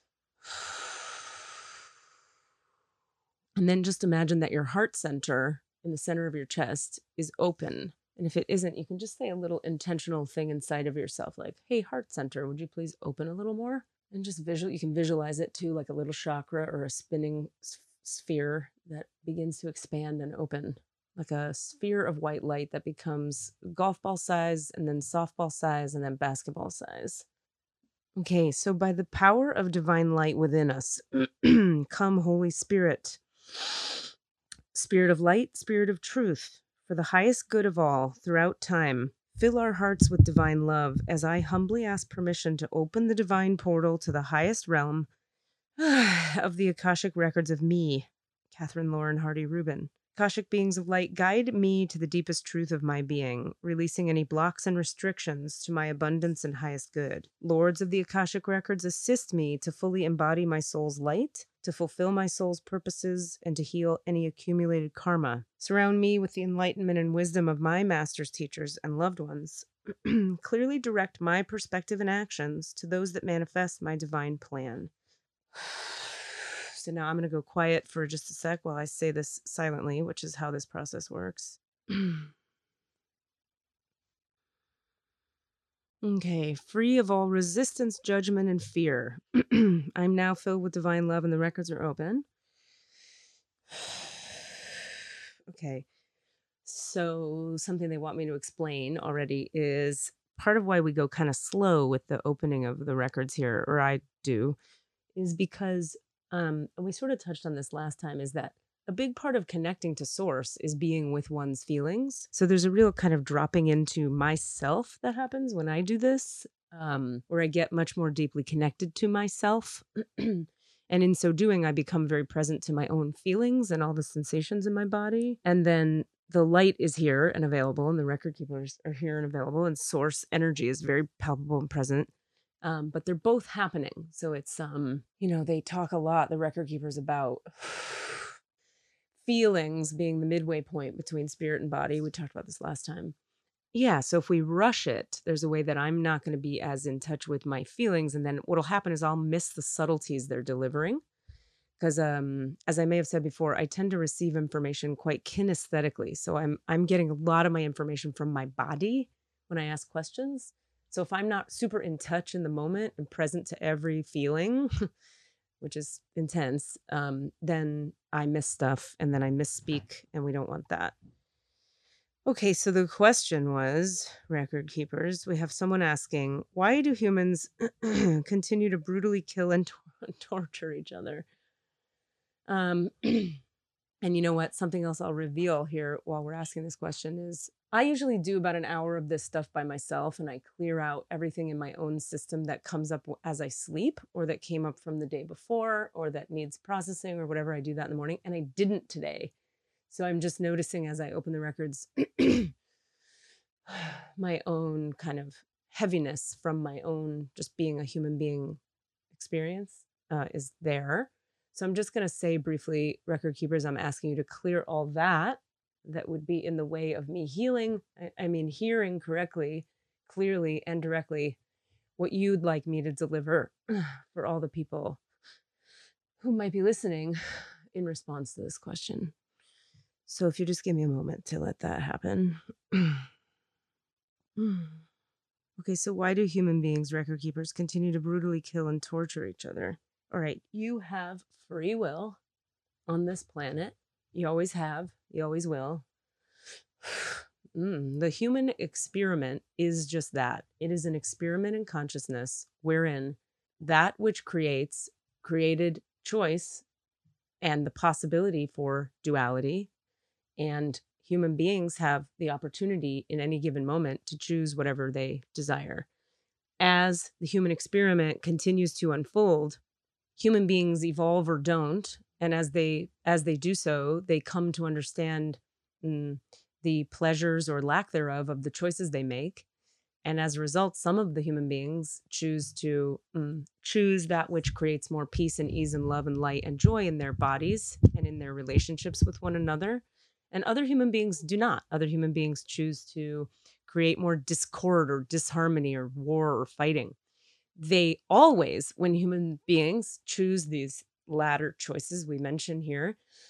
And then just imagine that your heart center in the center of your chest is open. And if it isn't, you can just say a little intentional thing inside of yourself, like, hey, heart center, would you please open a little more? And just visual, you can visualize it too, like a little chakra or a spinning s- sphere that begins to expand and open, like a sphere of white light that becomes golf ball size and then softball size and then basketball size. Okay, so by the power of divine light within us, come Holy Spirit, Spirit of light, Spirit of truth, for the highest good of all throughout time. Fill our hearts with divine love as I humbly ask permission to open the divine portal to the highest realm of the Akashic records of me, Catherine Lauren Hardy Rubin. Akashic beings of light, guide me to the deepest truth of my being, releasing any blocks and restrictions to my abundance and highest good. Lords of the Akashic records, assist me to fully embody my soul's light, to fulfill my soul's purposes, and to heal any accumulated karma. Surround me with the enlightenment and wisdom of my masters, teachers, and loved ones. Clearly direct my perspective and actions to those that manifest my divine plan. So now I'm going to go quiet for just a sec while I say this silently, which is how this process works. Okay, free of all resistance, judgment, and fear. I'm now filled with divine love and the records are open. Okay, so something they want me to explain already is part of why we go kind of slow with the opening of the records here, or I do, is because, um, and we sort of touched on this last time, is that a big part of connecting to source is being with one's feelings. So there's a real kind of dropping into myself that happens when I do this, um, where I get much more deeply connected to myself. And in so doing, I become very present to my own feelings and all the sensations in my body. And then the light is here and available, and the record keepers are here and available, and source energy is very palpable and present. Um, but they're both happening. So it's, um, you know, they talk a lot, the record keepers, about feelings being the midway point between spirit and body. We talked about this last time. Yeah, so if we rush it, there's a way that I'm not going to be as in touch with my feelings. And then what'll happen is I'll miss the subtleties they're delivering. Because um, as I may have said before, I tend to receive information quite kinesthetically. So I'm I'm getting a lot of my information from my body when I ask questions. So if I'm not super in touch in the moment and present to every feeling, which is intense, um, then I miss stuff and then I misspeak, and we don't want that. Okay, so the question was, record keepers, we have someone asking, why do humans continue to brutally kill and tor- torture each other? Um, and you know what? Something else I'll reveal here while we're asking this question is I usually do about an hour of this stuff by myself, and I clear out everything in my own system that comes up as I sleep, or that came up from the day before, or that needs processing, or whatever. I do that in the morning, and I didn't today. So I'm just noticing as I open the records, my own kind of heaviness from my own just being a human being experience uh, is there. So I'm just going to say briefly, record keepers, I'm asking you to clear all that that would be in the way of me healing. I, I mean, hearing correctly, clearly, and directly what you'd like me to deliver for all the people who might be listening in response to this question. So if you just give me a moment to let that happen. Okay, so why do human beings, record keepers, continue to brutally kill and torture each other? All right, you have free will on this planet. You always have. You always will. Mm, the human experiment is just that. It is an experiment in consciousness wherein that which creates created choice and the possibility for duality, and human beings have the opportunity in any given moment to choose whatever they desire. As the human experiment continues to unfold, human beings evolve or don't, and as they as they do so, they come to understand mm, the pleasures or lack thereof of the choices they make. And as a result, some of the human beings choose to mm, choose that which creates more peace and ease and love and light and joy in their bodies and in their relationships with one another. And other human beings do not. Other human beings choose to create more discord or disharmony or war or fighting. They always, when human beings choose these latter choices we mention here,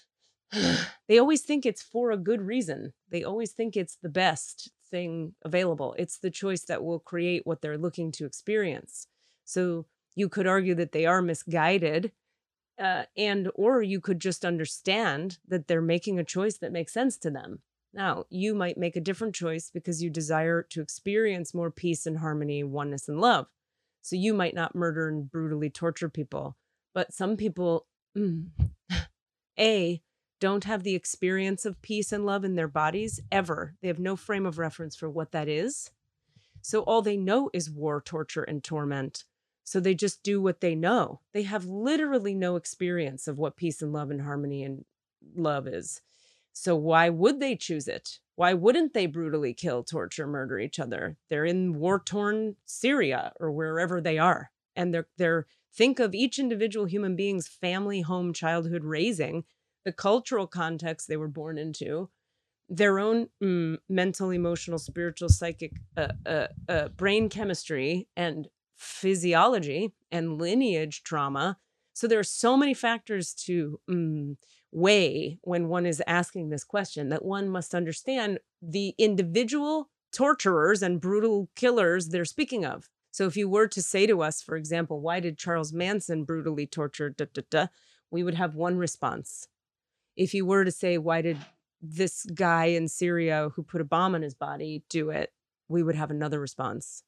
they always think it's for a good reason. They always think it's the best thing available. It's the choice that will create what they're looking to experience. So you could argue that they are misguided, uh, and or you could just understand that they're making a choice that makes sense to them. Now, you might make a different choice because you desire to experience more peace and harmony, oneness and love. So you might not murder and brutally torture people. But some people, mm, A, don't have the experience of peace and love in their bodies ever. They have no frame of reference for what that is. So all they know is war, torture, and torment. So they just do what they know. They have literally no experience of what peace and love and harmony and love is. So why would they choose it? Why wouldn't they brutally kill, torture, murder each other? They're in war-torn Syria or wherever they are. And they're, they're think of each individual human being's family, home, childhood, raising, the cultural context they were born into, their own mm, mental, emotional, spiritual, psychic, uh, uh, uh, brain chemistry and physiology and lineage trauma. So there are so many factors to mm, weigh when one is asking this question that one must understand the individual torturers and brutal killers they're speaking of. So if you were to say to us, for example, why did Charles Manson brutally torture, da, da, da, we would have one response. If you were to say, why did this guy in Syria who put a bomb on his body do it, we would have another response.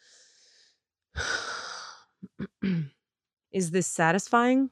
Is this satisfying?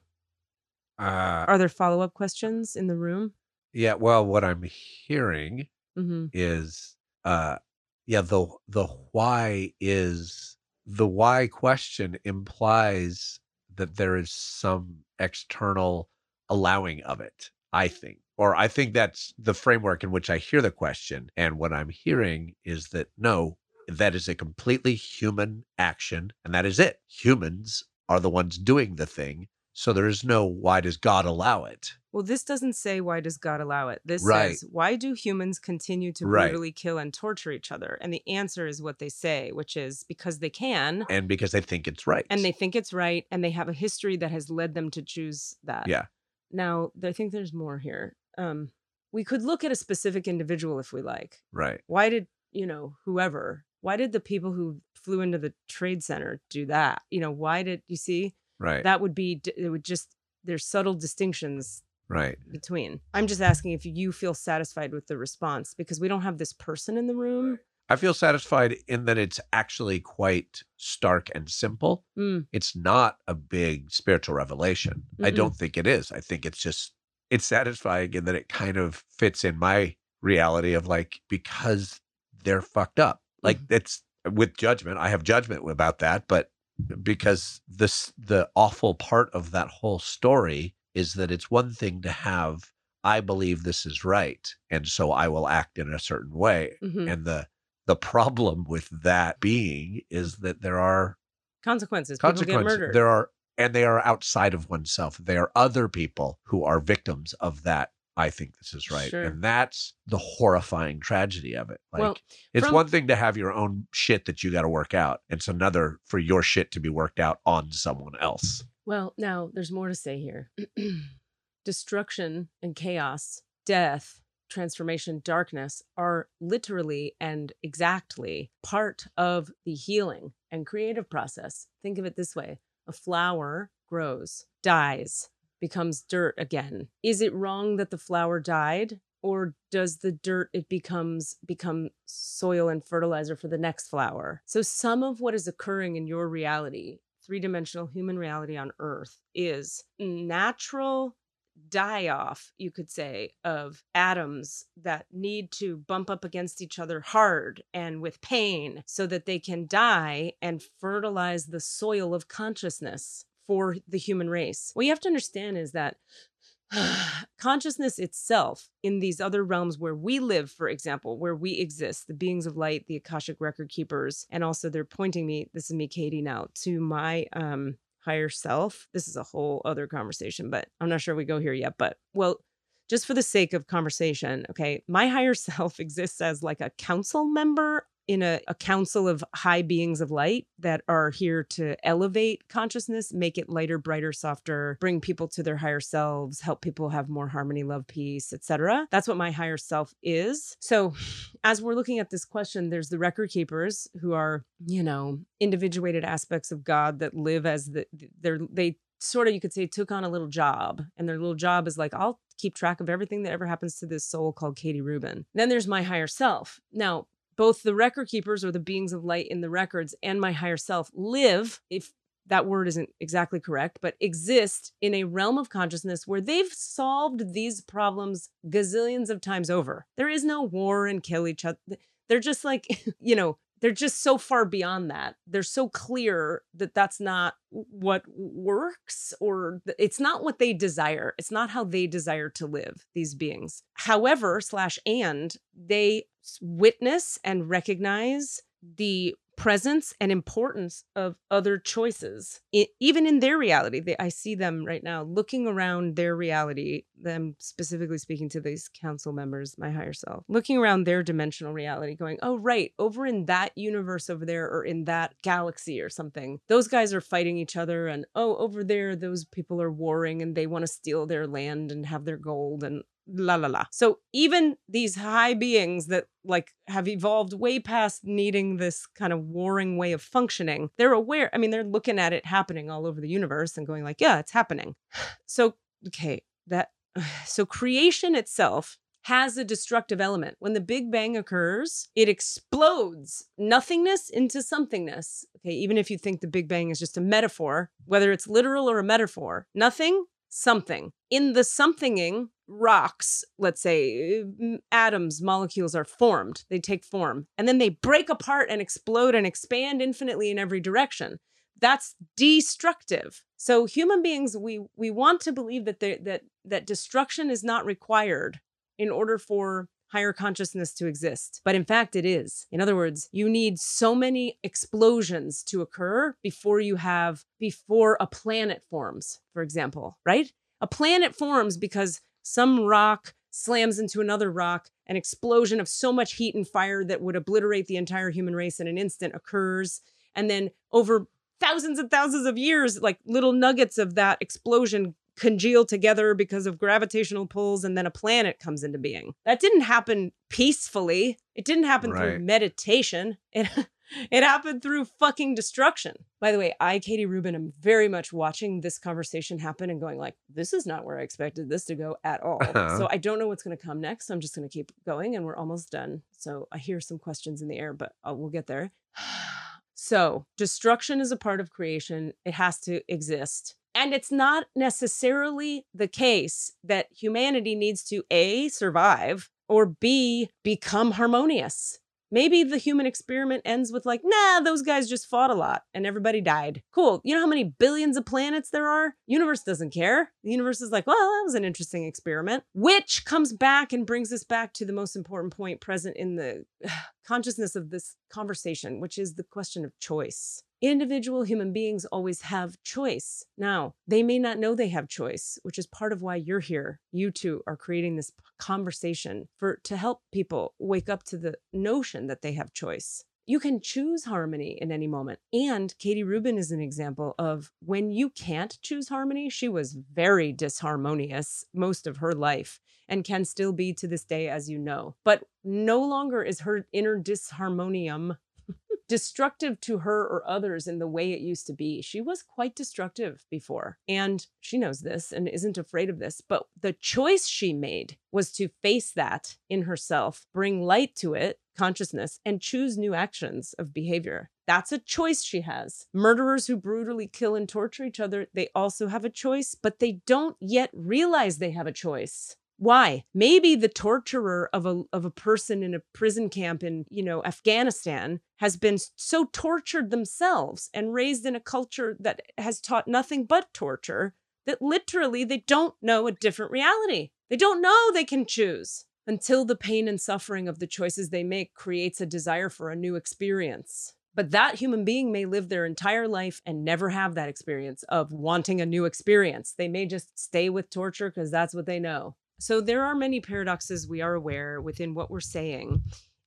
Uh, Are there follow-up questions in the room? yeah, well, what I'm hearing Mm-hmm. is, uh, yeah, the the why is the why question implies that there is some external allowing of it, I think. Or I think that's the framework in which I hear the question. And what I'm hearing is that no, that is a completely human action, and that is it. Humans are the ones doing the thing. So there is no why does God allow it? Well, this doesn't say why does God allow it. This Right. says, why do humans continue to Right. brutally kill and torture each other? And the answer is what they say, which is because they can. And because they think it's right. And they think it's right. And they have a history that has led them to choose that. Yeah. Now, I think there's more here. Um, we could look at a specific individual if we like. Right. Why did, you know, whoever, why did the people who flew into the Trade Center do that? You know, why did, you see? Right. That would be, it would just, there's subtle distinctions Right. between. I'm just asking if you feel satisfied with the response because we don't have this person in the room. I feel satisfied in that it's actually quite stark and simple. Mm. It's not a big spiritual revelation. I Mm-mm. don't think it is. I think it's just, it's satisfying in that it kind of fits in my reality of like, because they're fucked up. Like Mhm. it's with judgment. I have judgment about that, but because this, the awful part of that whole story is that it's one thing to have, I believe this is right, and so I will act in a certain way. Mhm. And the the problem with that being is that there are Consequences. People get consequences. murdered. There are, and they are outside of oneself. They are other people who are victims of that. I think this is right. Sure. And that's the horrifying tragedy of it. Like, Well, it's from- one thing to have your own shit that you got to work out. It's another for your shit to be worked out on someone else. Well, now there's more to say here. Destruction and chaos, death, transformation, darkness are literally and exactly part of the healing and creative process. Think of it this way. A flower grows, dies, becomes dirt again. Is it wrong that the flower died? Or does the dirt it becomes become soil and fertilizer for the next flower? So some of what is occurring in your reality, three-dimensional human reality on Earth, is natural die-off, you could say, of atoms that need to bump up against each other hard and with pain so that they can die and fertilize the soil of consciousness for the human race. What you have to understand is that consciousness itself in these other realms where we live, for example, where we exist, the beings of light, the Akashic record keepers, and also they're pointing me, this is me, Katie, now, to my um, higher self. This is a whole other conversation, but I'm not sure we go here yet. But, well, just for the sake of conversation, okay, my higher self exists as like a council member in a, a council of high beings of light that are here to elevate consciousness, make it lighter, brighter, softer, bring people to their higher selves, help people have more harmony, love, peace, et cetera. That's what my higher self is. So as we're looking at this question, there's the record keepers who are, you know, individuated aspects of God that live as the, they're, they sort of, you could say, took on a little job. And their little job is like, I'll keep track of everything that ever happens to this soul called Katie Rubin. Then there's my higher self. Now, both the record keepers or the beings of light in the records and my higher self live, if that word isn't exactly correct, but exist in a realm of consciousness where they've solved these problems gazillions of times over. There is no war and kill each other. They're just like, you know, they're just so far beyond that. They're so clear that that's not what works, or it's not what they desire. It's not how they desire to live, these beings. However, slash and, they witness and recognize the presence and importance of other choices, it, even in their reality. They, I see them right now looking around their reality, them specifically speaking to these council members, my higher self, looking around their dimensional reality going, oh, right, over in that universe over there, or in that galaxy or something, those guys are fighting each other. And oh, over there, those people are warring and they want to steal their land and have their gold and la la la. So even these high beings that like have evolved way past needing this kind of warring way of functioning, they're aware. I mean, they're looking at it happening all over the universe and going like, yeah, it's happening. So, okay, that, so creation itself has a destructive element. When the Big Bang occurs, it explodes nothingness into somethingness. Okay, even if you think the Big Bang is just a metaphor, whether it's literal or a metaphor, nothing, something. In the somethinging, rocks, let's say, atoms, molecules are formed. They take form. And then they break apart and explode and expand infinitely in every direction. That's destructive. So human beings, we we want to believe that that that destruction is not required in order for higher consciousness to exist. But in fact, it is. In other words, you need so many explosions to occur before you have, before a planet forms, for example, right? A planet forms because some rock slams into another rock, an explosion of so much heat and fire that would obliterate the entire human race in an instant occurs. And then over thousands and thousands of years, like little nuggets of that explosion congeal together because of gravitational pulls, and then a planet comes into being. That didn't happen peacefully. It didn't happen Right. through meditation. It It happened through fucking destruction. By the way, I, Katie Rubin, am very much watching this conversation happen and going like, this is not where I expected this to go at all. Uh-huh. So I don't know what's going to come next. I'm just going to keep going, and we're almost done. So I hear some questions in the air, but uh, we'll get there. So destruction is a part of creation. It has to exist. And it's not necessarily the case that humanity needs to A, survive, or B, become harmonious. Maybe the human experiment ends with like, nah, those guys just fought a lot and everybody died. Cool. You know how many billions of planets there are? Universe doesn't care. The universe is like, well, that was an interesting experiment, which comes back and brings us back to the most important point present in the consciousness of this conversation, which is the question of choice. Individual human beings always have choice. Now, they may not know they have choice, which is part of why you're here. You two are creating this conversation for to help people wake up to the notion that they have choice. You can choose harmony in any moment. And Katie Rubin is an example of when you can't choose harmony. She was very disharmonious most of her life and can still be to this day, as you know. But no longer is her inner disharmonium destructive to her or others in the way it used to be. She was quite destructive before, and she knows this and isn't afraid of this. But the choice she made was to face that in herself, bring light to it, consciousness, and choose new actions of behavior. That's a choice she has. Murderers who brutally kill and torture each other, they also have a choice, but they don't yet realize they have a choice. Why? Maybe the torturer of a of a person in a prison camp in, you know, Afghanistan has been so tortured themselves and raised in a culture that has taught nothing but torture that literally they don't know a different reality. They don't know they can choose until the pain and suffering of the choices they make creates a desire for a new experience. But that human being may live their entire life and never have that experience of wanting a new experience. They may just stay with torture because that's what they know. So there are many paradoxes we are aware within what we're saying.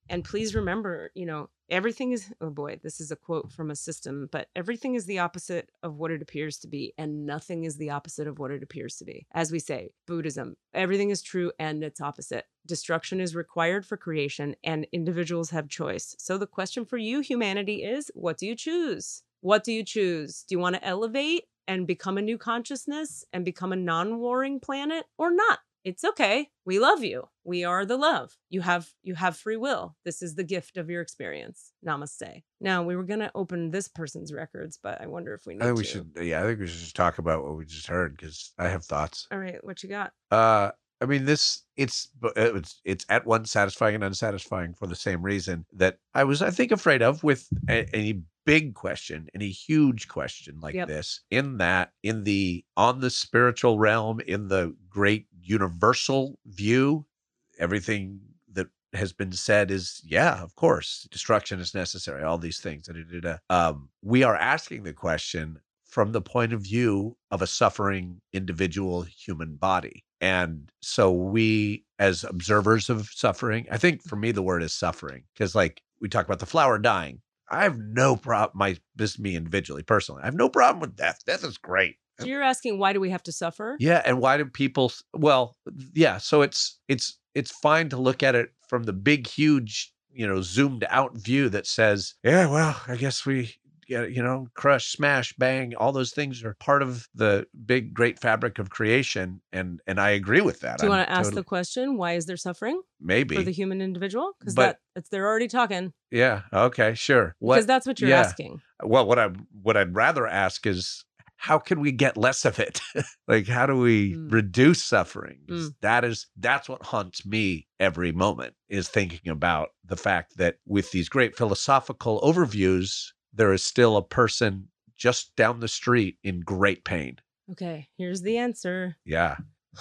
And please remember, you know, everything is, oh boy, this is a quote from a system, but everything is the opposite of what it appears to be, and nothing is the opposite of what it appears to be. As we say, Buddhism, everything is true and its opposite. Destruction is required for creation, and individuals have choice. So the question for you, humanity, is what do you choose? What do you choose? Do you want to elevate and become a new consciousness and become a non-warring planet, or not? It's okay. We love you. We are the love. You have you have free will. This is the gift of your experience. Namaste. Now, we were going to open this person's records, but I wonder if we need I think we to. should. Yeah, I think we should just talk about what we just heard because I have thoughts. All right, what you got? Uh, I mean, this it's it's it's at once satisfying and unsatisfying for the same reason that I was, I think, afraid of with a, any big question, any huge question like Yep. this. In that, in the on the spiritual realm, in the great universal view, everything that has been said is, yeah, of course, destruction is necessary. All these things. Da, da, da, da. Um, we are asking the question from the point of view of a suffering individual human body. And so we, as observers of suffering, I think for me, the word is suffering, because like we talk about the flower dying. I have no problem, my, this is me individually, personally, I have no problem with death. Death is great. So you're asking, why do we have to suffer? Yeah. And why do people, well, yeah. So it's, it's, it's fine to look at it from the big, huge, you know, zoomed out view that says, yeah, well, I guess we, you know, crush, smash, bang, all those things are part of the big, great fabric of creation. And and I agree with that. Do you I'm want to ask totally- the question, why is there suffering Maybe. for the human individual? Because But- that it's, they're already talking. Yeah. Okay. Sure. What, Because that's what you're yeah. asking. well, what I what I'd rather ask is, how can we get less of it? Like, how do we Mm. reduce suffering? 'Cause Mm. That is that's what haunts me every moment, is thinking about the fact that with these great philosophical overviews, there is still a person just down the street in great pain. Okay, here's the answer. Yeah.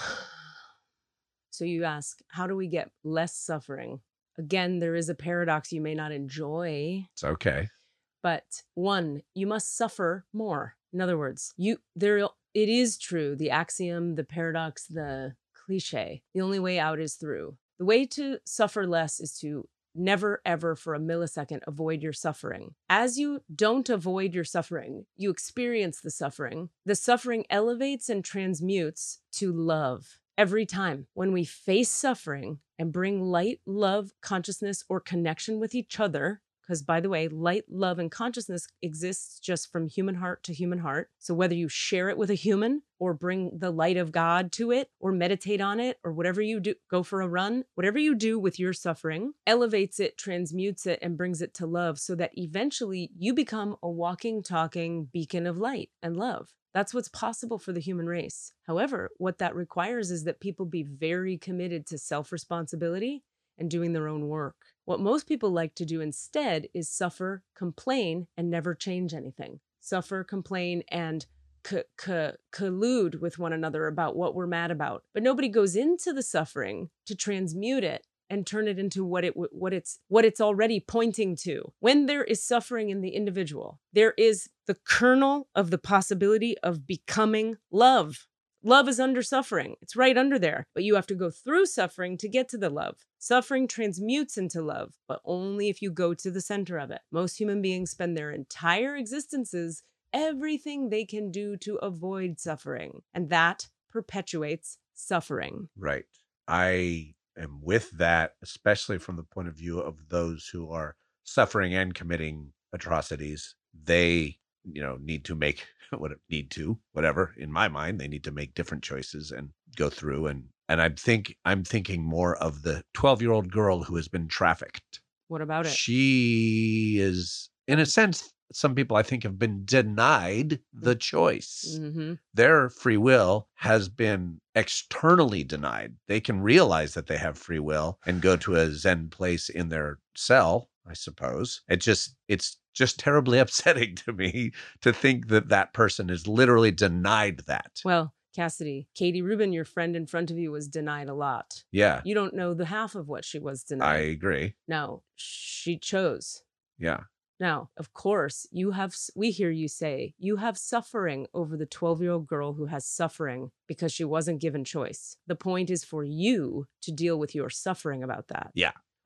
So you ask, how do we get less suffering? Again, there is a paradox you may not enjoy, It's okay. but one, you must suffer more. In other words, you there it is true, the axiom, the paradox, the cliche. The only way out is through. The way to suffer less is to never, ever for a millisecond avoid your suffering. As you don't avoid your suffering, you experience the suffering. The suffering elevates and transmutes to love. Every time when we face suffering and bring light, love, consciousness, or connection with each other, because by the way, light, love, and consciousness exists just from human heart to human heart. So whether you share it with a human or bring the light of God to it or meditate on it or whatever you do, go for a run, whatever you do with your suffering, elevates it, transmutes it, and brings it to love so that eventually you become a walking, talking beacon of light and love. That's what's possible for the human race. However, what that requires is that people be very committed to self-responsibility and doing their own work. What most people like to do instead is suffer, complain, and never change anything. Suffer, complain, and co- co- collude with one another about what we're mad about. But nobody goes into the suffering to transmute it and turn it into what it what it's what it's already pointing to. When there is suffering in the individual, there is the kernel of the possibility of becoming love. Love is under suffering. It's right under there. But you have to go through suffering to get to the love. Suffering transmutes into love, but only if you go to the center of it. Most human beings spend their entire existences everything they can do to avoid suffering, and that perpetuates suffering. Right. I am with that, especially from the point of view of those who are suffering and committing atrocities. They, you know, need to make what need to, whatever, in my mind, they need to make different choices and go through. And, and I think I'm thinking more of the twelve year old girl who has been trafficked. What about it? She is, in a sense, some people I think have been denied the choice. Mm-hmm. Their free will has been externally denied. They can realize that they have free will and go to a Zen place in their cell, I suppose. It just, it's just terribly upsetting to me to think that that person is literally denied that. Well, Cassidy, Katie Rubin, your friend in front of you, was denied a lot. Yeah, You don't know the half of what she was I denied. agree. No, she chose. Yeah. Now, of course, you have, we hear you say, you have suffering over the twelve-year-old girl who has suffering because she wasn't given choice. The point is for you to deal with your suffering about that. Yeah.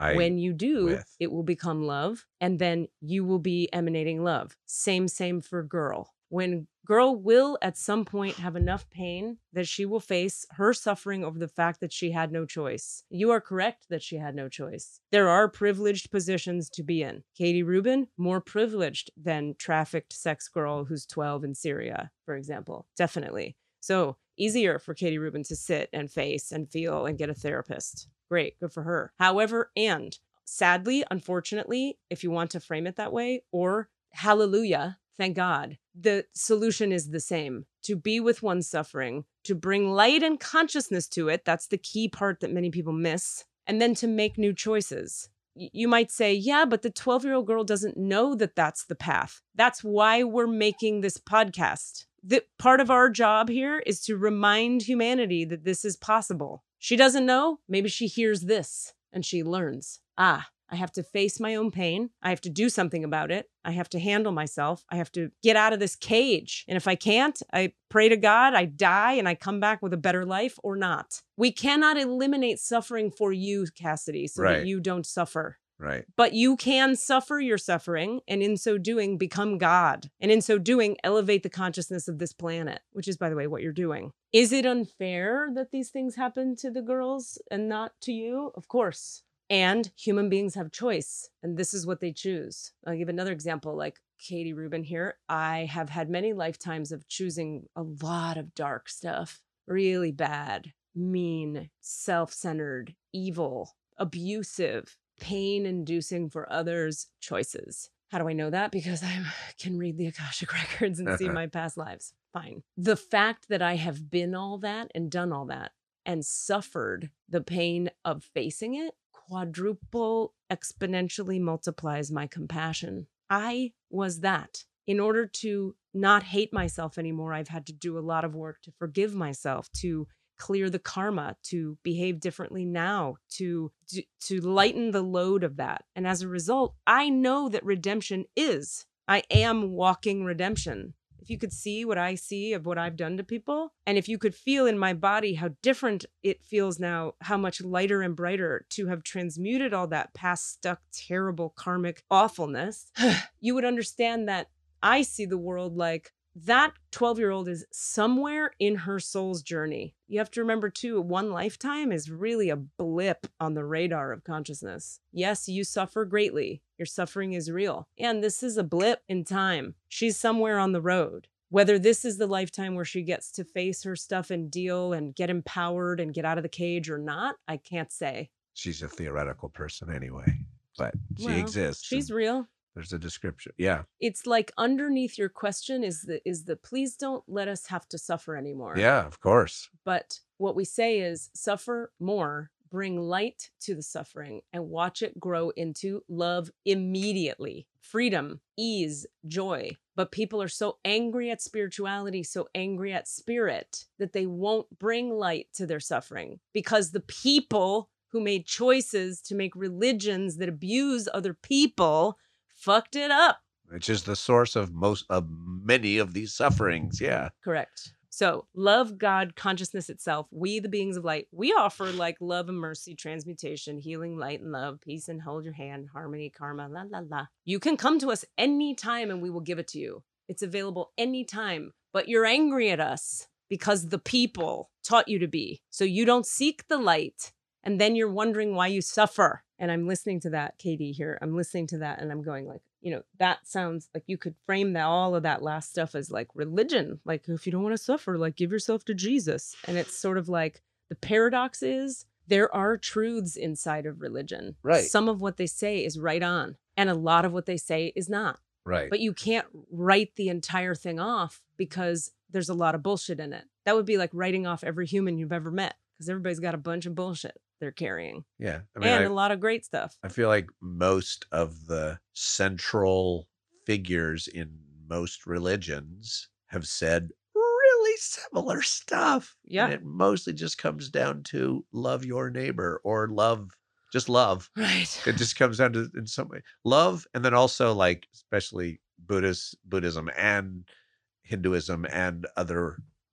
I when you do, with. it will become love, and then you will be emanating love. Same, same for girl. When girl will at some point have enough pain that she will face her suffering over the fact that she had no choice. You are correct that she had no choice. There are privileged positions to be in. Katie Rubin, more privileged than trafficked sex girl who's twelve in Syria, for example. Definitely. So easier for Katie Rubin to sit and face and feel and get a therapist. Great, good for her. However, and sadly, unfortunately, if you want to frame it that way, or hallelujah, thank God, the solution is the same. To be with one's suffering, to bring light and consciousness to it, that's the key part that many people miss, and then to make new choices. Y- You might say, yeah, but the twelve-year-old girl doesn't know that that's the path. That's why we're making this podcast. The part of our job here is to remind humanity that this is possible. She doesn't know. Maybe she hears this and she learns. Ah, I have to face my own pain. I have to do something about it. I have to handle myself. I have to get out of this cage. And if I can't, I pray to God, I die, and I come back with a better life or not. We cannot eliminate suffering for you, Cassidy, so Right. that you don't suffer. Right. But you can suffer your suffering, and in so doing, become God. And in so doing, elevate the consciousness of this planet, which is, by the way, what you're doing. Is it unfair that these things happen to the girls and not to you? Of course. And human beings have choice, and this is what they choose. I'll give another example, like Katie Rubin here. I have had many lifetimes of choosing a lot of dark stuff, really bad, mean, self-centered, evil, abusive, pain-inducing for others choices. How do I know that? Because I can read the Akashic records and see my past lives. Fine. The fact that I have been all that and done all that and suffered the pain of facing it quadruple exponentially multiplies my compassion. I was that. In order to not hate myself anymore, I've had to do a lot of work to forgive myself, to clear the karma, to behave differently now, to, to to lighten the load of that. And as a result, I know that redemption is. I am walking redemption. If you could see what I see of what I've done to people, and if you could feel in my body how different it feels now, how much lighter and brighter to have transmuted all that past stuck, terrible, karmic awfulness, you would understand that I see the world like that twelve-year-old is somewhere in her soul's journey. You have to remember, too, one lifetime is really a blip on the radar of consciousness. Yes, you suffer greatly. Your suffering is real. And this is a blip in time. She's somewhere on the road. Whether this is the lifetime where she gets to face her stuff and deal and get empowered and get out of the cage or not, I can't say. She's a theoretical person anyway, but she Well, exists. She's and real. There's a description. Yeah. It's like underneath your question is the is the please don't let us have to suffer anymore. Yeah, of course. But what we say is suffer more, bring light to the suffering, and watch it grow into love immediately. Freedom, ease, joy. But people are so angry at spirituality, so angry at spirit, that they won't bring light to their suffering because the people who made choices to make religions that abuse other people fucked it up. Which is the source of most of many of these sufferings. Yeah. Correct. So love, God, consciousness itself. We, the beings of light, we offer like love and mercy, transmutation, healing, light and love, peace and hold your hand, harmony, karma, la, la, la. You can come to us anytime and we will give it to you. It's available anytime, but you're angry at us because the people taught you to be. So you don't seek the light and then you're wondering why you suffer. And I'm listening to that, Katie, here. I'm listening to that and I'm going like, you know, that sounds like you could frame that all of that last stuff as like religion. Like, if you don't want to suffer, like give yourself to Jesus. And it's sort of like the paradox is there are truths inside of religion. Right. Some of what they say is right on. And a lot of what they say is not. Right. But you can't write the entire thing off because there's a lot of bullshit in it. That would be like writing off every human you've ever met because everybody's got a bunch of bullshit they're carrying. Yeah. I mean, and I, a lot of great stuff. I feel like most of the central figures in most religions have said really similar stuff. Yeah. And it mostly just comes down to love your neighbor or love, just love. Right. It just comes down to, in some way, love. And then also like, especially Buddhist, Buddhism and Hinduism and other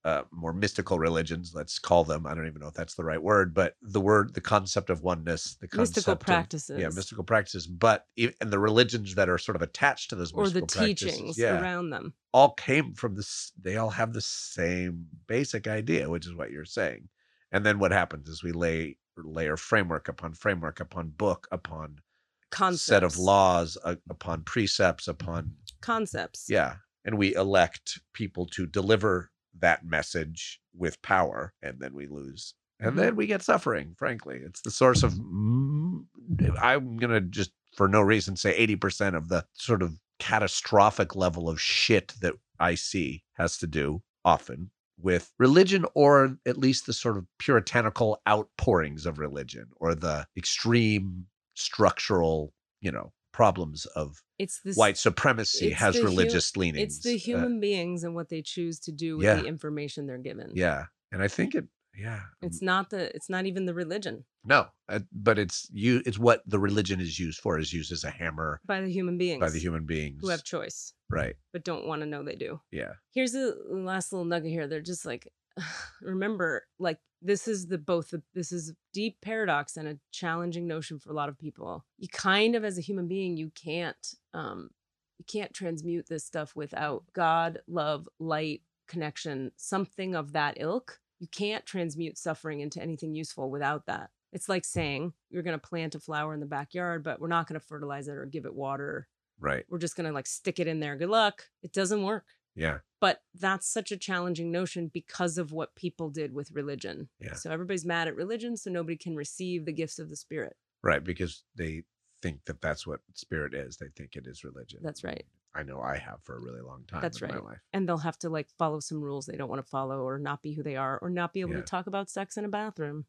uh, more mystical religions, let's call them. I don't even know if that's the right word, but the word, the concept of oneness, the concept Mystical of, practices. yeah, mystical practices, but e- and the religions that are sort of attached to those or the mystical practices, teachings yeah, around them. all came from this. They all have the same basic idea, which is what you're saying. And then what happens is we lay layer framework upon framework upon book upon Concepts. set of laws uh, upon precepts upon Concepts. yeah, and we elect people to deliver that message with power, and then we lose, and Mhm. then we get suffering. Frankly, it's the source of. mm, I'm gonna just for no reason say eighty percent of the sort of catastrophic level of shit that I see has to do often with religion, or at least the sort of puritanical outpourings of religion, or the extreme structural, you know, problems of It's this white supremacy it's has the hu- religious leanings. It's the Uh, human beings and what they choose to do with yeah. the information they're given. yeah, and I think it. Yeah, It's not the it's not even the religion no, uh, but it's you. It's what the religion is used for. Is used as a hammer by the human beings by the human beings who have choice right. but don't want to know they do. Yeah, Here's a last little nugget here. They're just like, remember, like this is the both the, this is a deep paradox and a challenging notion for a lot of people. You kind of, as a human being, you can't um you can't transmute this stuff without God, love, light, connection, something of that ilk. You can't transmute suffering into anything useful without that. It's like saying you're going to plant a flower in the backyard, but we're not going to fertilize it or give it water. right. We're just going to like stick it in there. Good luck. It doesn't work. Yeah, But that's such a challenging notion because of what people did with religion. Yeah. So everybody's mad at religion, so nobody can receive the gifts of the spirit. right. Because they think that that's what spirit is. They think it is religion. That's right. I know I have for a really long time. That's in right. my life. And they'll have to like follow some rules they don't want to follow, or not be who they are, or not be able Yeah. to talk about sex in a bathroom.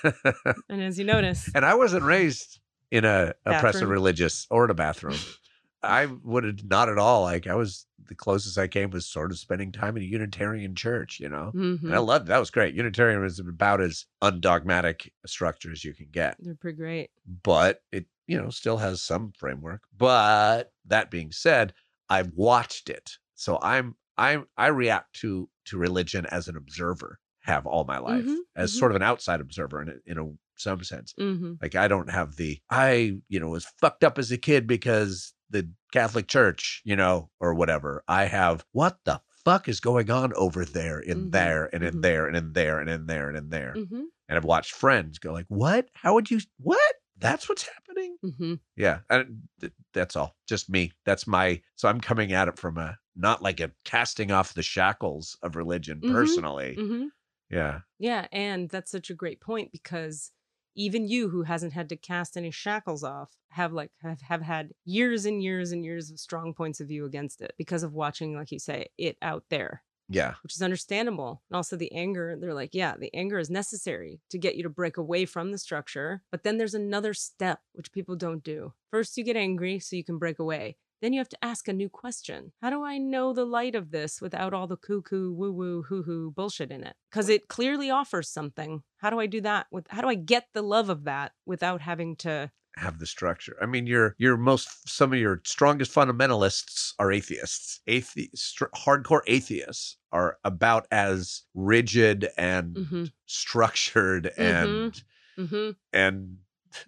And as you notice, And I wasn't raised in a oppressive Bathroom. religious or in a bathroom. I would have not at all. Like I was the closest I came was sort of spending time in a Unitarian church, you know. mhm, And I loved it. That was great. Unitarian was about as undogmatic a structure as you can get. they're pretty great. But it, you know, still has some framework. But that being said, I've watched it. So I'm I I react to to religion as an observer, have all my life, Mhm, as mhm. sort of an outside observer in a, in a some sense. hmm Like I don't have the I, you know, was fucked up as a kid because the Catholic Church, you know, or whatever. I have what the fuck is going on over there, in Mhm, there, and in mhm. there, and in there, and in there, and in there. hmm And I've watched friends go like, "What? How would you? What? That's what's happening?" hmm Yeah, and th- that's all. Just me. That's my. So I'm coming at it from a not like a casting off the shackles of religion Mhm, personally. hmm Yeah, Yeah, and that's such a great point because even you who hasn't had to cast any shackles off have like have, have had years and years and years of strong points of view against it because of watching, like you say, it out there, yeah, which is understandable. And also the anger, they're like, yeah, the anger is necessary to get you to break away from the structure. But then there's another step, which people don't do. First, you get angry so you can break away. Then you have to ask a new question. How do I know the light of this without all the cuckoo, woo woo, hoo hoo bullshit in it? Because it clearly offers something. How do I do that? With how do I get the love of that without having to? have the structure. I mean, your your most some of your strongest fundamentalists are atheists. Athe- str- hardcore atheists are about as rigid and Mm-hmm, structured and mm-hmm, and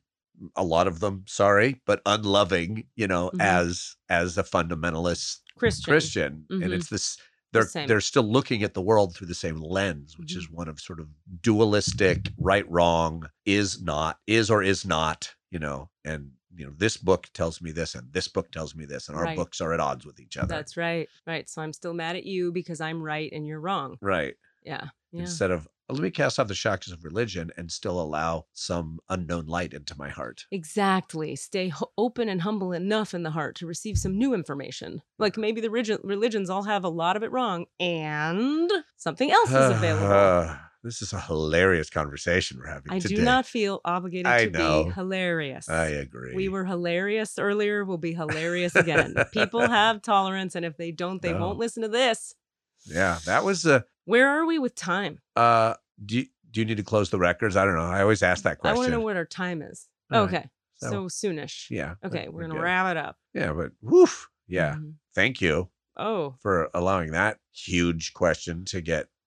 a lot of them, sorry, but unloving, you know, Mhm. as as a fundamentalist Christian. Christian. And Mhm. it's this they're same. they're still looking at the world through the same lens, which Mhm. is one of sort of dualistic, right, wrong, is not, is or is not, you know, and you know, this book tells me this and this book tells me this, and our Right. books are at odds with each other. That's right. Right. So I'm still mad at you because I'm right and you're wrong. right. Yeah. Yeah. Instead of let me cast off the shackles of religion and still allow some unknown light into my heart. Exactly. Stay ho- open and humble enough in the heart to receive some new information. Like maybe the regi- religions all have a lot of it wrong and something else is available. This is a hilarious conversation we're having I today. do not feel obligated I to know. be hilarious. I agree. We were hilarious earlier. We'll be hilarious again. People have tolerance, and if they don't, they No. won't listen to this. Yeah, that was a. Where are we with time? Uh, do you, do you need to close the records? I don't know. I always ask that I question. want to know what our time is. All right. Okay. So- So, soonish. Yeah. Okay, but we're gonna good. wrap it up. Yeah, but woof. Yeah. Mhm. Thank you Oh, for allowing that huge question to get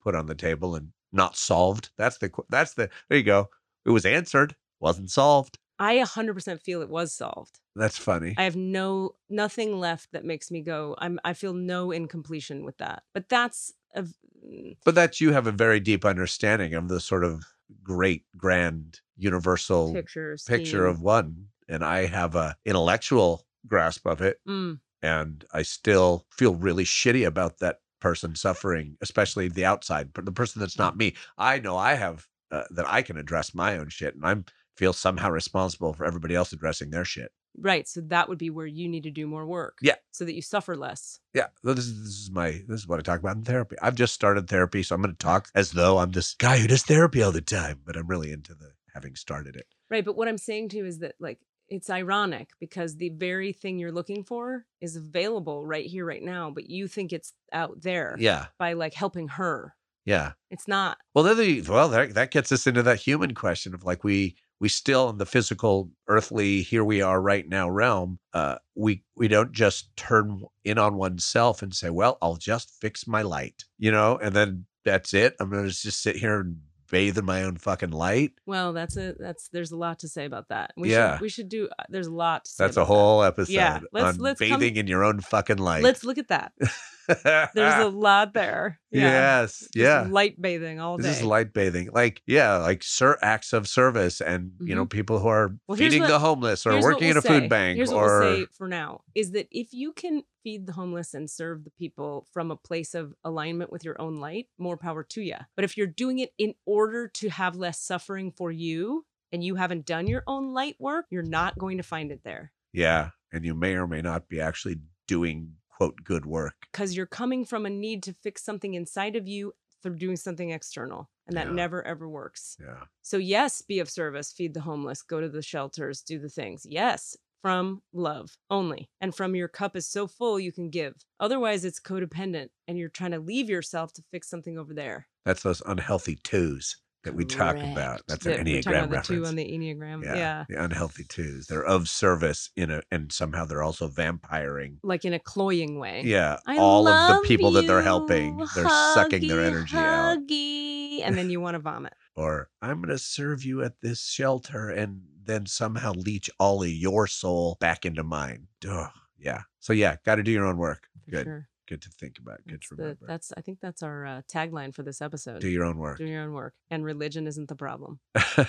put on the table and not solved. That's the, qu- that's the, there you go. It was answered, wasn't solved. I one hundred percent feel it was solved. That's funny. I have no, nothing left that makes me go, I'm, I feel no incompletion with that. But that's, a, But that you have a very deep understanding of the sort of great, grand, universal picture, picture of one. And I have a intellectual grasp of it. Mm. And I still feel really shitty about that person suffering, especially the outside, but the person that's not me. I know I have, uh, that I can address my own shit, and I'm feel somehow responsible for everybody else addressing their shit. Right. So that would be where you need to do more work. Yeah. So that you suffer less. Yeah. This is, this is my, this is what I talk about in therapy. I've just started therapy, so I'm going to talk as though I'm this guy who does therapy all the time, but I'm really into the having started it. Right. But what I'm saying to you is that, like, it's ironic because the very thing you're looking for is available right here, right now, but you think it's out there. Yeah. By like helping her. Yeah. It's not. Well, then the, well, that, that gets us into that human question of like, we, we still in the physical, earthly, here we are right now realm. Uh, we, we don't just turn in on oneself and say, well, I'll just fix my light, you know, and then that's it. I'm going to just sit here and bathe in my own fucking light. Well, that's a that's there's a lot to say about that. We Yeah. should we should do uh, there's a lot to say That's a about whole that. episode Yeah, let's- on let's come- bathing in your own fucking light. Let's look at that. There's a lot there. Yeah. Yes. Just Yeah. light bathing all day. This is light bathing. Like, yeah, like sir acts of service and, you know, people who are Well, here's feeding what- the homeless or Here's what working we'll in a say. food bank Here's what or we'll say for now is that if you can feed the homeless and serve the people from a place of alignment with your own light, more power to you. But if you're doing it in order to have less suffering for you and you haven't done your own light work, you're not going to find it there. yeah, and you may or may not be actually doing quote good work. Because you're coming from a need to fix something inside of you through doing something external. And that Yeah. never, ever works. Yeah. So yes, be of service, feed the homeless, go to the shelters, do the things. Yes, from love only. And from your cup is so full you can give. Otherwise, it's codependent and you're trying to leave yourself to fix something over there. That's those unhealthy twos that we talk Correct. That's That- an we're talking Enneagram about the two reference. on the Enneagram. yeah, Yeah. the unhealthy twos. They're of service in a, and somehow they're also vampiring. Like in a cloying way. Yeah, I all of the love people that they're you, helping, they're sucking their huggy, energy out. huggy, and then you want to vomit. Or I'm going to serve you at this shelter and then somehow leech all of your soul back into mine. Ugh, yeah. So yeah, got to do your own work. For Good. sure. Good to think about. Good That's to the, remember. that's I think that's our uh, tagline for this episode. Do your own work. Do your own work. And religion isn't the problem. But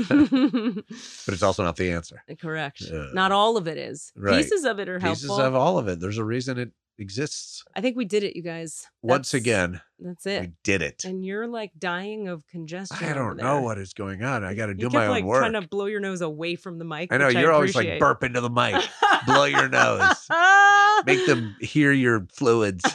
it's also not the answer. Correct. Uh, Not all of it is. right. Pieces of it are Pieces helpful. of all of it. There's a reason it exists. I think we did it, you guys. Once That's- again, That's it. we did it. And you're like dying of congestion. I over don't there. know what is going on. I got to You do kept my own like work. trying to blow your nose away from the mic. I know which you're always like appreciate. burp into the mic, blow your nose, make them hear your fluids.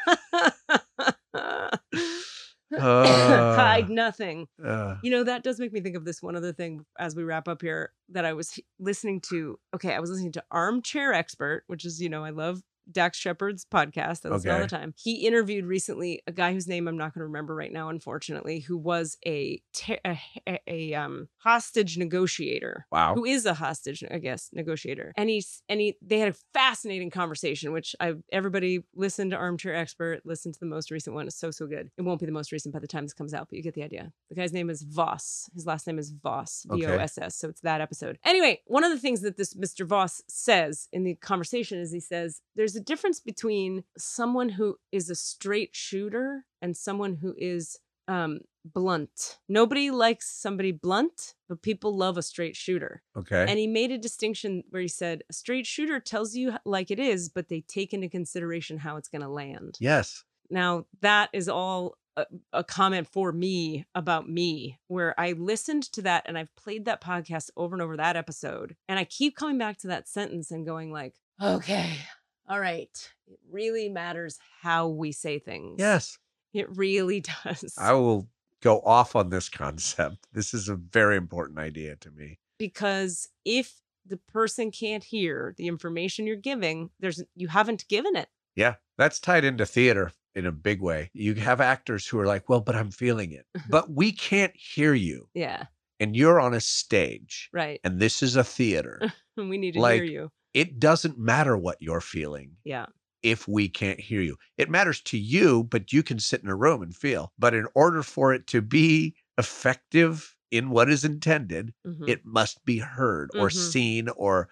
Uh, Hide nothing. uh, You know, that does make me think of this one other thing as we wrap up here that I was h- listening to. Okay, I was listening to Armchair Expert, which is, you know, I love Dax Shepard's podcast. I listen all Okay. the time. He interviewed recently a guy whose name I'm not going to remember right now, unfortunately, who was a, te- a, a, a um, hostage negotiator. wow. Who is a hostage, I guess, negotiator. And he's and he they had a fascinating conversation, which I everybody listen to Armchair Expert, listen to the most recent one. It's so, so good. It won't be the most recent by the time this comes out, but you get the idea. The guy's name is Voss. His last name is Voss, V O S S. So it's that episode. Anyway, one of the things that this Mister Voss says in the conversation is he says there's a difference between someone who is a straight shooter and someone who is um blunt. Nobody likes somebody blunt, but people love a straight shooter. Okay. And he made a distinction where he said a straight shooter tells you like it is, but they take into consideration how it's going to land. yes. Now, that is all a, a comment for me about me, where I listened to that and I've played that podcast over and over, that episode. And I keep coming back to that sentence and going like, okay, all right. It really matters how we say things. Yes. It really does. I will go off on this concept. This is a very important idea to me. Because if the person can't hear the information you're giving, there's you haven't given it. Yeah. That's tied into theater in a big way. You have actors who are like, well, but I'm feeling it. But we can't hear you. Yeah, And you're on a stage. right. And this is a theater. We need to Like- hear you. It doesn't matter what you're feeling. Yeah. if we can't hear you. It matters to you, but you can sit in a room and feel. But in order for it to be effective in what is intended, Mhm. it must be heard or Mhm. seen or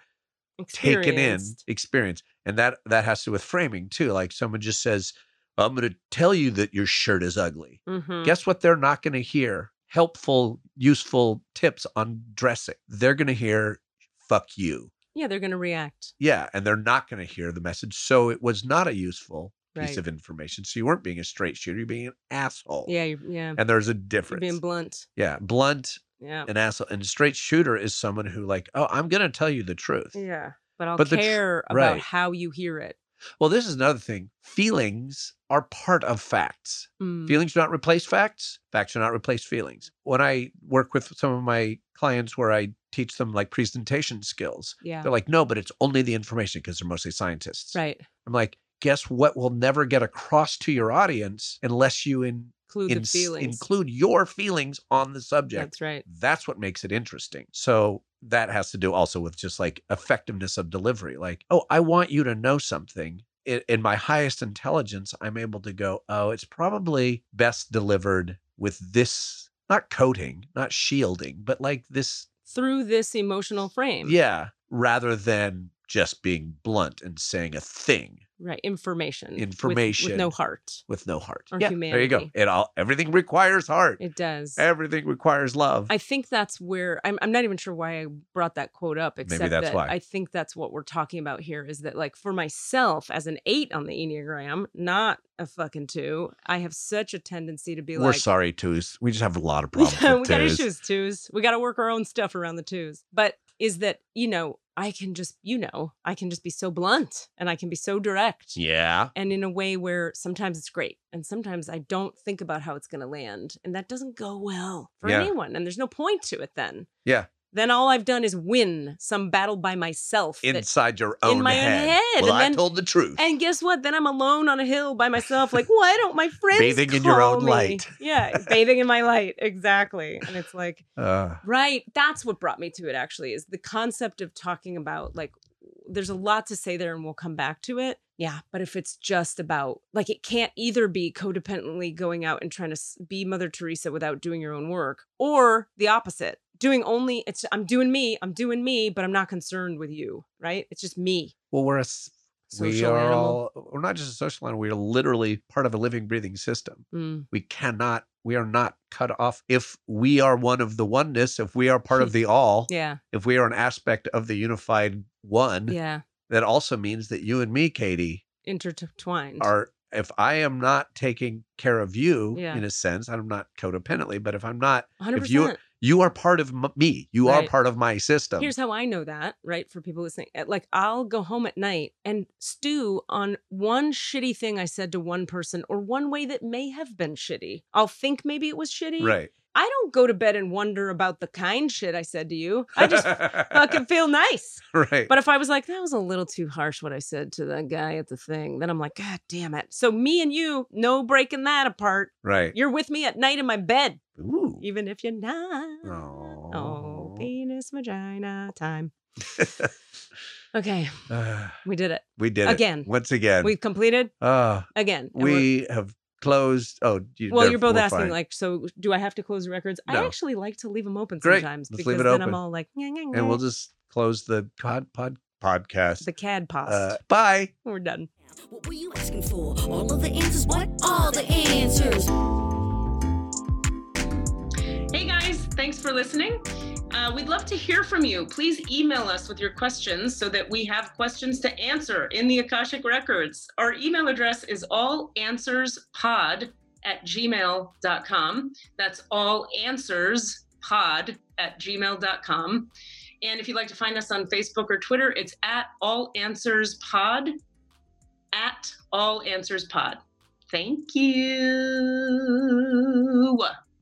taken in, Experienced. experience. And that that has to do with framing too. Like someone just says, I'm going to tell you that your shirt is ugly. Mhm. Guess what they're not going to hear? Helpful, useful tips on dressing. They're going to hear, fuck you. Yeah, they're going to react. Yeah, and they're not going to hear the message. So it was not a useful piece Right. of information. So you weren't being a straight shooter, you're being an asshole. Yeah, you yeah. And there's a You're difference. being blunt. Yeah, blunt, Yeah. an asshole. And a straight shooter is someone who like, oh, I'm going to tell you the truth. Yeah. But I'll But the tr- care about right. how you hear it. Well, this is another thing. Feelings are part of facts. Mm. Feelings do not replace facts. Facts do not replace feelings. When I work with some of my clients where I teach them like presentation skills, Yeah. they're like, no, but it's only the information because they're mostly scientists. Right. I'm like, guess what will never get across to your audience unless you in, Include the ins- feelings. include your feelings on the subject. That's right. That's what makes it interesting. So that has to do also with just like effectiveness of delivery. Like, oh, I want you to know something. In, in my highest intelligence, I'm able to go, oh, it's probably best delivered with this, not coating, not shielding, but like this, Through this emotional frame. yeah, rather than just being blunt and saying a thing. Right. Information. With- Information. With, no heart. With no heart. Or yeah, there you go. humanity. It all everything requires heart. It does. Everything requires love. I think that's where I'm, I'm not even sure why I brought that quote up, except that's that why. I think that's what we're talking about here is that, like, for myself as an eight on the Enneagram, not a fucking two, I have such a tendency to be We're like, sorry, twos. We just have a lot of problems yeah, with we got twos. issues, twos. We got to work our own stuff around the twos. But is that, you know, I can just, you know, I can just be so blunt and I can be so direct. Yeah. And in a way where sometimes it's great and sometimes I don't think about how it's going to land. And that doesn't go well for Yeah. anyone. And there's no point to it then. Yeah. Then all I've done is win some battle by myself. that- Inside your own in my own head. head, Well, and I then- told the truth. and guess what? Then I'm alone on a hill by myself. Like, why don't my friends Bathing in your call own me? light. Yeah, bathing in my light. Exactly. And it's like, Uh, right. That's what brought me to it, actually, is the concept of talking about, like, there's a lot to say there and we'll come back to it. Yeah. But if it's just about, like, it can't either be codependently going out and trying to s- be Mother Teresa without doing your own work, or the opposite. Doing only, it's, I'm doing me, I'm doing me, but I'm not concerned with you, right? It's just me. well, we're a, s- we Social are animal. all, we're not just a social animal. We are literally part of a living, breathing system. Mm. We cannot, we are not cut off. If we are one of the oneness, if we are part of the all, Yeah. if we are an aspect of the unified one, Yeah. that also means that you and me, Katie, Intertwined. are, if I am not taking care of you Yeah. in a sense, I'm not codependently, but if I'm not, one hundred if you, percent. you are part of m- me, you are Right. part of my system. Here's how I know that, right? For people listening, Uh, like, I'll go home at night and stew on one shitty thing I said to one person or one way that may have been shitty. I'll think maybe it was shitty. Right. I don't go to bed and wonder about the kind shit I said to you. I just fucking feel nice. right. But if I was like, that was a little too harsh what I said to the guy at the thing, then I'm like, God damn it. So me and you, no breaking that apart. right. You're with me at night in my bed, Ooh. even if you're not. Oh. Oh, penis, vagina time. Okay, Uh, we did it. we did Again. it. Once again. We've completed uh, again. And we're- we have closed. Oh, you, well, they're- you're both we're asking, fine. like, so do I have to close the records? I No. actually like to leave them open Great. sometimes Let's because leave it then open. I'm all like, "Nyeh, nyeh, and we'll nyeh." just close the pod, pod podcast. the C A D post. Uh, bye. We're done. What were you asking for? All of the answers? What? All the answers. Hey guys, thanks for listening. Uh, we'd love to hear from you. Please email us with your questions so that we have questions to answer in the Akashic Records. Our email address is allanswerspod at gmail dot com. That's allanswerspod at gmail dot com. And if you'd like to find us on Facebook or Twitter, it's at allanswerspod, at allanswerspod. Thank you.